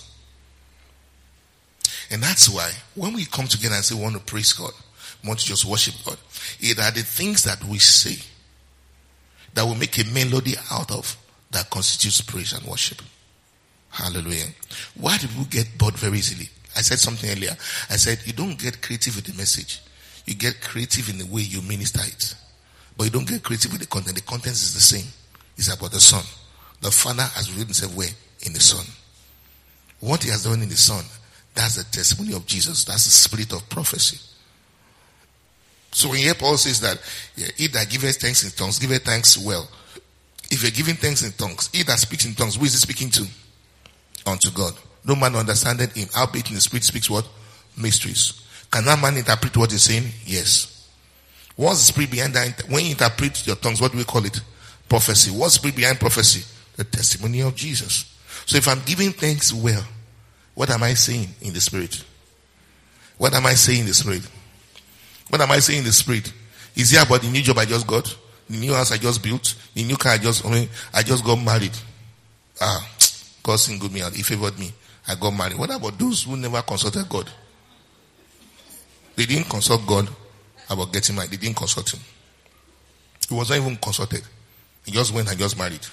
And that's why when we come together and say we want to praise God, we want to just worship God, it are the things that we say that will make a melody out of that constitutes praise and worship. Hallelujah. Why do people get bored very easily? I said something earlier. I said you don't get creative with the message. You get creative in the way you minister it. But you don't get creative with the content. The content is the same. It's about the Son. The Father has revealed himself where? In the Son. What he has done in the Son, that's the testimony of Jesus. That's the spirit of prophecy. So when you hear Paul says that, he that giveth thanks in tongues, giveth thanks well. If you're giving thanks in tongues, he that speaks in tongues, who is he speaking to? Unto God. No man understandeth him. Albeit in the spirit speaks what? Mysteries. Can that man interpret what he's saying? Yes. What's the spirit behind that? When you interpret your tongues, what do we call it? Prophecy. What's the spirit behind prophecy? The testimony of Jesus. So if I'm giving thanks well, what am I saying in the spirit? What am I saying in the spirit? What am I saying in the spirit? Is it about the new job I just got? The new house I just built? The new car I just got married? God singled me out. He favored me. I got married. What about those who never consulted God? They didn't consult God about getting married. They didn't consult him. He was not even consulted. He just went and just married.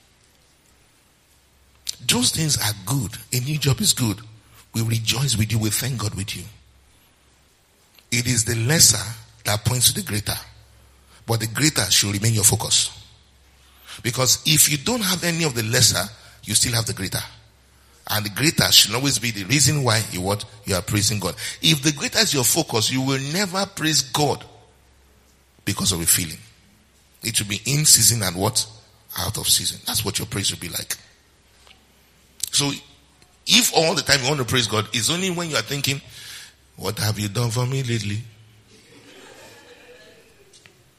Those things are good. A new job is good. We rejoice with you. We thank God with you. It is the lesser that points to the greater. But the greater should remain your focus. Because if you don't have any of the lesser, you still have the greater. And the greater should always be the reason why you are praising God. If the greater is your focus, you will never praise God because of a feeling. It will be in season and what? Out of season. That's what your praise will be like. So, if all the time you want to praise God, it's only when you are thinking, what have you done for me lately?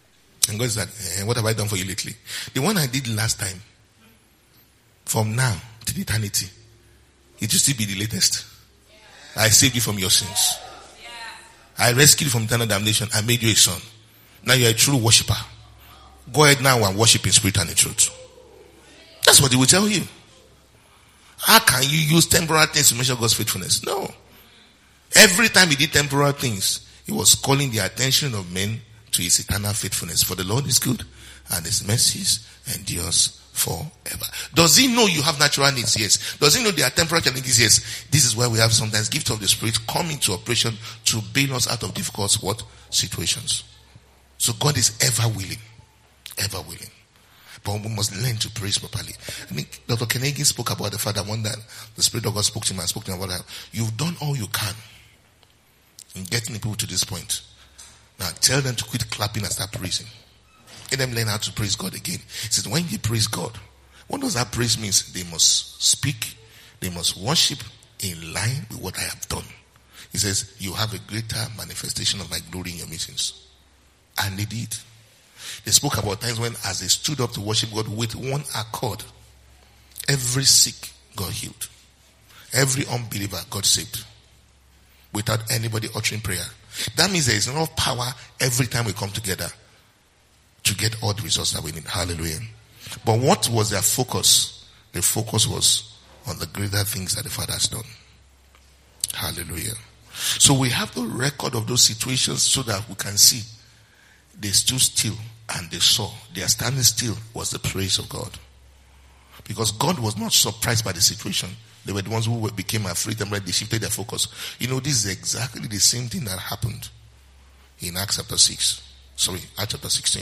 And God said, what have I done for you lately? The one I did last time, from now to eternity, it will still be the latest. I saved you from your sins. I rescued you from eternal damnation. I made you a son. Now you are a true worshipper. Go ahead now and worship in spirit and in truth. That's what he will tell you. How can you use temporal things to measure God's faithfulness? No. Every time he did temporal things, he was calling the attention of men to his eternal faithfulness. For the Lord is good and his mercies endures forever. Does he know you have natural needs? Yes. Does he know there are temporal challenges? Yes. This is why we have sometimes gift of the Spirit come into operation to bail us out of difficult situations. So God is ever willing. Ever willing. But we must learn to praise properly. I mean, Dr. Kenegin spoke about the fact that one day the Spirit of God spoke to him and spoke to him about that. You've done all you can in getting people to this point. Now tell them to quit clapping and start praising. Let them learn how to praise God again. He says, when you praise God, what does that praise mean? They must speak, they must worship in line with what I have done. He says, you have a greater manifestation of my glory in your meetings. And they did. They spoke about times when as they stood up to worship God with one accord, every sick got healed. Every unbeliever got saved. Without anybody uttering prayer. That means there is enough power every time we come together to get all the results that we need. Hallelujah. But what was their focus? The focus was on the greater things that the Father has done. Hallelujah. So we have the record of those situations so that we can see they stood still and they saw. Their standing still was the praise of God. Because God was not surprised by the situation. They were the ones who became afraid and they shifted their focus. You know, this is exactly the same thing that happened in Acts chapter 16.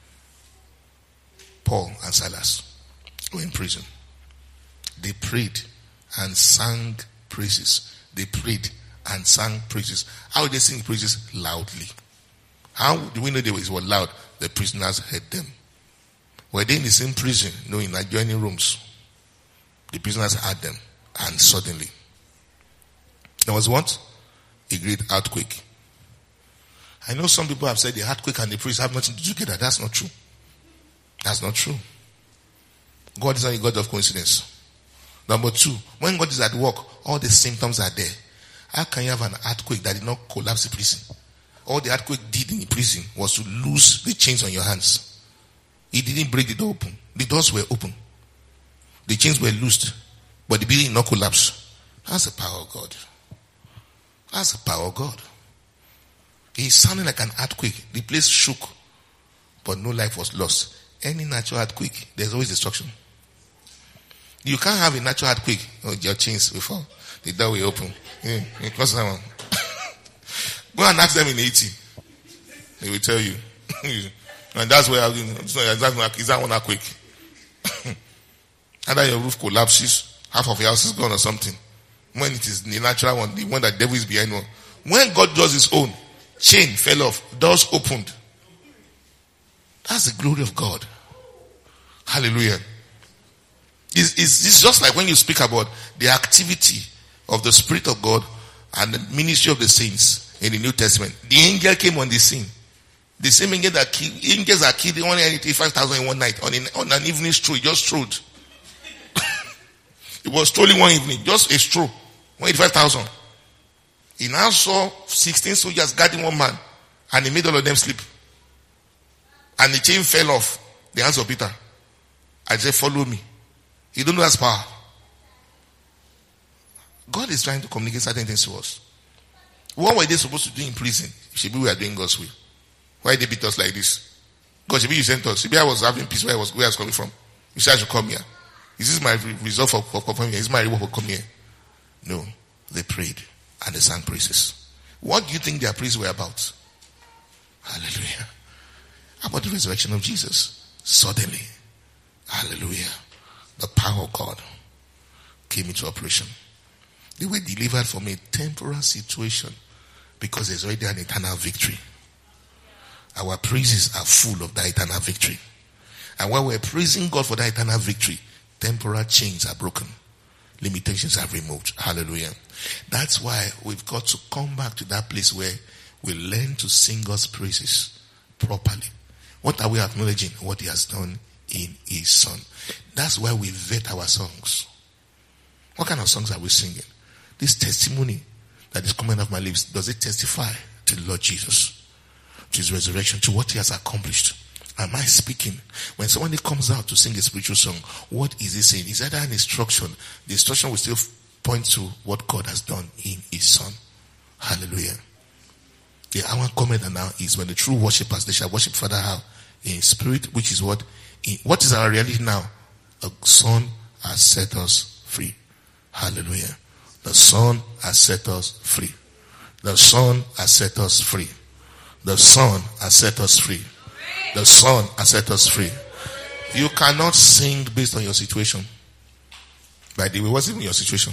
Paul and Silas were in prison. They prayed and sang praises. They prayed and sang praises. How did they sing praises? Loudly. How do we know they were loud? The prisoners heard them. Were they in the same prison? No, in adjoining rooms. The prisoners heard them. And suddenly, there was what? A great earthquake. I know some people have said the earthquake and the priest have nothing to do together. That's not true. That's not true. God is not a God of coincidence. Number two, when God is at work, all the symptoms are there. How can you have an earthquake that did not collapse the prison? All the earthquake did in the prison was to loose the chains on your hands. It didn't break the door open. The doors were open. The chains were loosed. But the building did not collapse. That's the power of God. That's the power of God. It sounded like an earthquake. The place shook. But no life was lost. Any natural earthquake, there's always destruction. You can't have a natural earthquake. Oh, your chains will fall. The door will open. You close that one. Go and ask them in Haiti. They will tell you. And that's where is that one earthquake. Either your roof collapses, half of your house is gone or something. When it is the natural one, the one that devil is behind one. When God does his own, chain fell off, doors opened. That's the glory of God. Hallelujah. It's just like when you speak about the activity of the Spirit of God and the ministry of the saints in the New Testament. The angel came on the scene. The same angel that killed, angels that killed 185,000 in one night on an evening stroll, just strolled. It was strolling one evening, just a stroll, 185,000. He now saw 16 soldiers guarding one man, and he made all of them sleep. And the chain fell off the hands of Peter. I said, follow me. You don't know that's power. God is trying to communicate certain things to us. What were they supposed to do in prison? Maybe we are doing God's will. Why they beat us like this? God, maybe you sent us. Maybe I was having peace where I was coming from. You said I should come here. Is this my result for coming here? Is this my reward for coming here? No. They prayed and they sang praises. What do you think their praises were about? Hallelujah. How about the resurrection of Jesus? Suddenly. Hallelujah. The power of God came into operation. They were delivered from a temporal situation because there's already an eternal victory. Our praises are full of that eternal victory. And while we're praising God for that eternal victory, temporal chains are broken. Limitations are removed. Hallelujah. That's why we've got to come back to that place where we learn to sing God's praises properly. What are we acknowledging? What he has done in his son. That's why we vet our songs. What kind of songs are we singing? This testimony that is coming out of my lips, does it testify to the Lord Jesus, to his resurrection, to what he has accomplished? Am I speaking? When somebody comes out to sing a spiritual song, what is he saying? Is that an instruction? The instruction will still point to what God has done in his son. Hallelujah. Our comment now is when the true worshippers, they shall worship Father how? In spirit, which is what? What is our reality now? The Son has set us free. Hallelujah. The Son has set us free. The Son has set us free. The Son has set us free. The Son has set us free. You cannot sing based on your situation. By the way, what's even your situation?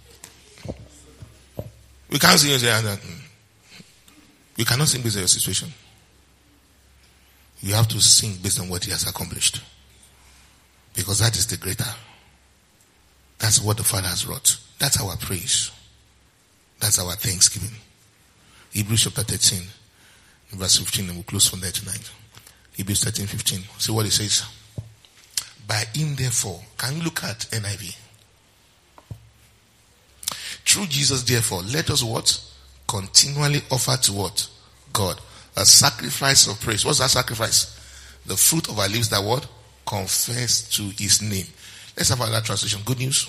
We can't sing and say, you cannot sing based on your situation. You have to sing based on what he has accomplished. Because that is the greater. That's what the Father has wrought. That's our praise. That's our thanksgiving. Hebrews chapter 13, verse 15, and we'll close from there tonight. Hebrews 13:15. See what it says. By him therefore, can you look at NIV? Through Jesus therefore, let us what? Continually offer to what? God. A sacrifice of praise. What's that sacrifice? The fruit of our lips that what? Confess to his name. Let's have another translation. Good news.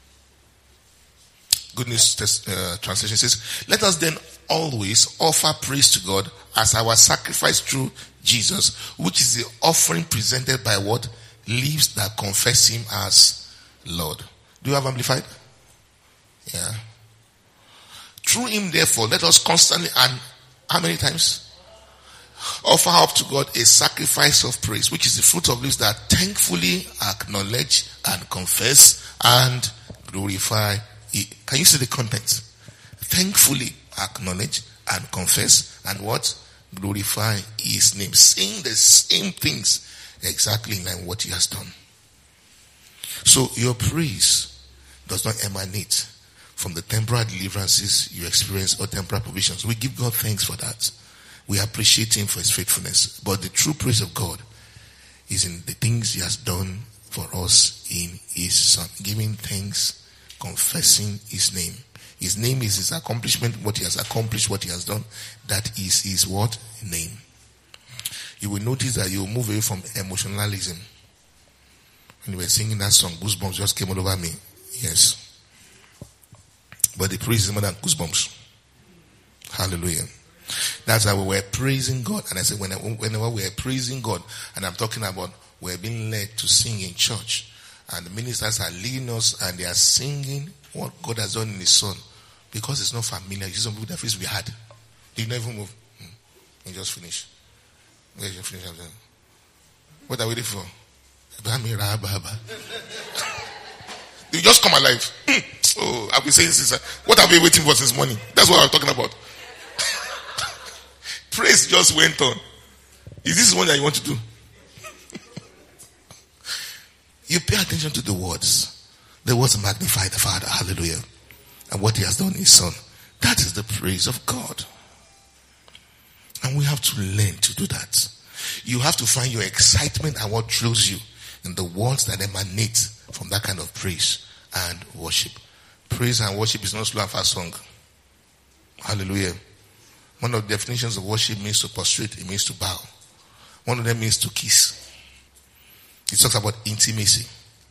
Good news translation says, let us then always offer praise to God as our sacrifice through Jesus, which is the offering presented by what? Lips that confess him as Lord. Do you have Amplified? Yeah. Through him therefore, let us constantly, and how many times? Offer up to God a sacrifice of praise, which is the fruit of lips that thankfully acknowledge and confess and glorify it. Can you see the content? Thankfully acknowledge and confess and what? Glorify his name. Saying the same things exactly in line with what he has done. So your praise does not emanate from the temporal deliverances you experience or temporal provisions. We give God thanks for that. We appreciate him for his faithfulness. But the true praise of God is in the things he has done for us in his son. Giving thanks, confessing his name. His name is his accomplishment, what he has accomplished, what he has done. That is his what? Name. You will notice that you will move away from emotionalism. When you were singing that song, goosebumps just came all over me. Yes. But the praise is more than goosebumps. Hallelujah. That's how we were praising God. And I said, whenever we are praising God, and I'm talking about we're being led to sing in church, and the ministers are leading us, and they are singing what God has done in his son, because it's not familiar. You see some people that face we had. They never move. And just finish. Where you finish? What are we waiting for? You just come alive. Oh, I've been saying this. What have we waiting for since morning? That's what I'm talking about. Praise just went on. Is this one that you want to do? You pay attention to the words. The words magnify the Father. Hallelujah. And what he has done in his son. That is the praise of God. And we have to learn to do that. You have to find your excitement and what thrills you in the words that emanate from that kind of praise and worship. Praise and worship is not slow and fast song. Hallelujah. One of the definitions of worship means to prostrate. It means to bow. One of them means to kiss. It talks about intimacy.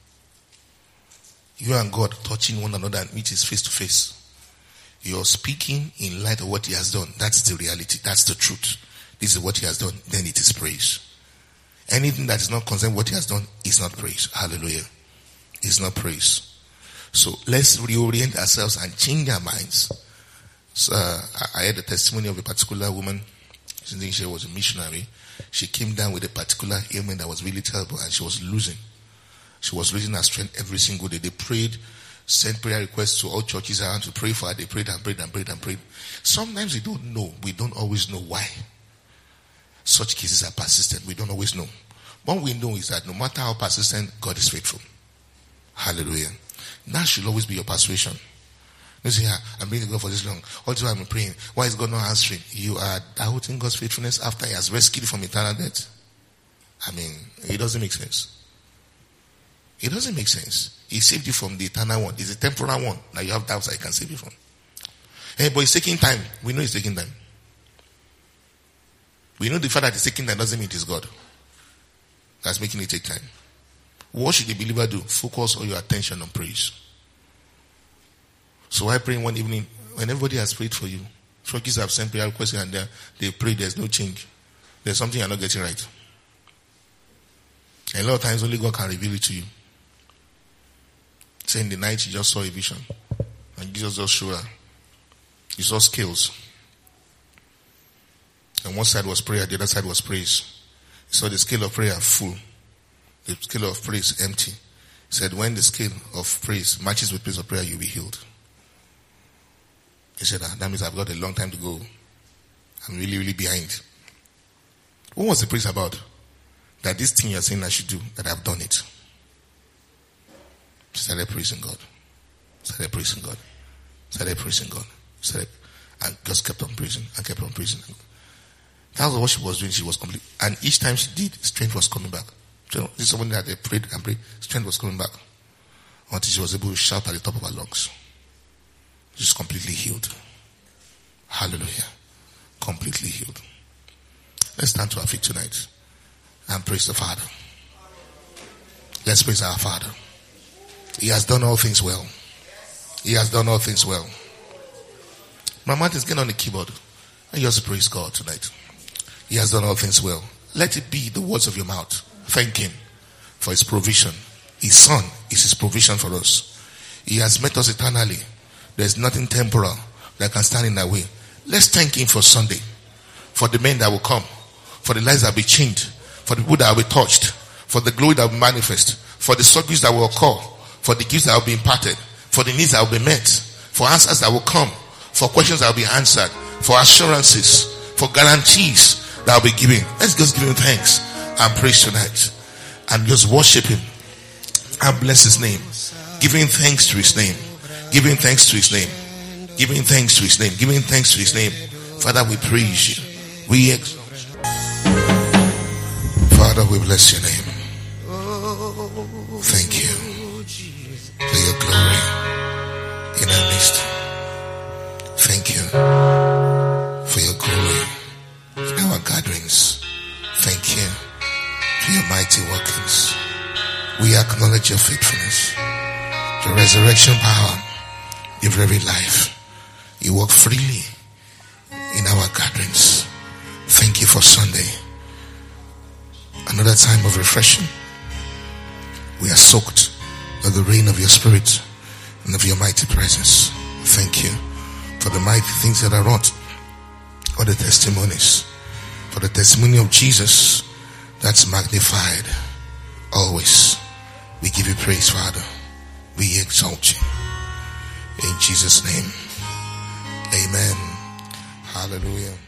You and God touching one another, which is face to face. You're speaking in light of what he has done. That's the reality. That's the truth. This is what he has done. Then it is praise. Anything that is not concerned with what he has done is not praise. Hallelujah. It's not praise. So let's reorient ourselves and change our minds. So, I heard the testimony of a particular woman. She was a missionary. She came down with a particular ailment that was really terrible, and she was losing. She was losing her strength every single day. They prayed, sent prayer requests to all churches around to pray for her. They prayed and prayed and prayed and prayed. Sometimes we don't know. We don't always know why such cases are persistent. We don't always know. What we know is that no matter how persistent, God is faithful. Hallelujah. That should always be your persuasion. You say, I'm being God for this long. All the time I've been praying. Why is God not answering? You are doubting God's faithfulness after he has rescued you from eternal death. I mean, it doesn't make sense. It doesn't make sense. He saved you from the eternal one. It's a temporal one that you have doubts that he can save you from. Hey, but it's taking time. We know it's taking time. We know the fact that it's taking time doesn't mean it is God. That's making it take time. What should the believer do? Focus all your attention on praise. So I pray one evening, when everybody has prayed for you, churches have sent prayer requests and they pray, there's no change. There's something you're not getting right. And a lot of times only God can reveal it to you. Say in the night you just saw a vision. And Jesus just showed her. You saw scales. And one side was prayer, the other side was praise. You saw the scale of prayer full. The scale of praise empty. He said when the scale of praise matches with praise of prayer, you'll be healed. He said, that means I've got a long time to go. I'm really, really behind. What was the praise about? That this thing you're saying I should do, that I've done it. Started praising God. Started praising God. Started praising God. And just kept on praising and kept on praising. That was what she was doing. She was complete. And each time she did, strength was coming back. So this is someone that they prayed and prayed. Strength was coming back. Until she was able to shout at the top of her lungs. She's completely healed. Hallelujah. Completely healed. Let's stand to our feet tonight and praise the Father. Let's praise our Father. He has done all things well. He has done all things well. My mouth is getting on the keyboard. And you also praise God tonight. He has done all things well. Let it be the words of your mouth. Thank Him for His provision. His Son is His provision for us. He has met us eternally. There's nothing temporal that can stand in that way. Let's thank Him for Sunday. For the men that will come. For the lives that will be changed. For the people that will be touched. For the glory that will manifest. For the struggles that will occur. For the gifts that will be imparted. For the needs that will be met. For answers that will come. For questions that will be answered. For assurances. For guarantees that will be given. Let's just give Him thanks and praise tonight. And just worship Him. And bless His name. Giving thanks to His name. Giving thanks to His name. Giving thanks to His name. Giving thanks to His name. Father, we praise You. We exalt You. Father, we bless Your name. Thank You for Your glory in our midst. Thank You for Your glory in our gatherings. Thank You for Your mighty workings. We acknowledge Your faithfulness, Your resurrection power, Your very life. You work freely in our gatherings. Thank You for Sunday. Another time of refreshing. We are soaked by the rain of Your Spirit and of Your mighty presence. Thank You for the mighty things that are wrought, for the testimonies, for the testimony of Jesus that's magnified always. We give You praise, Father. We exalt You. In Jesus' name. Amen. Hallelujah.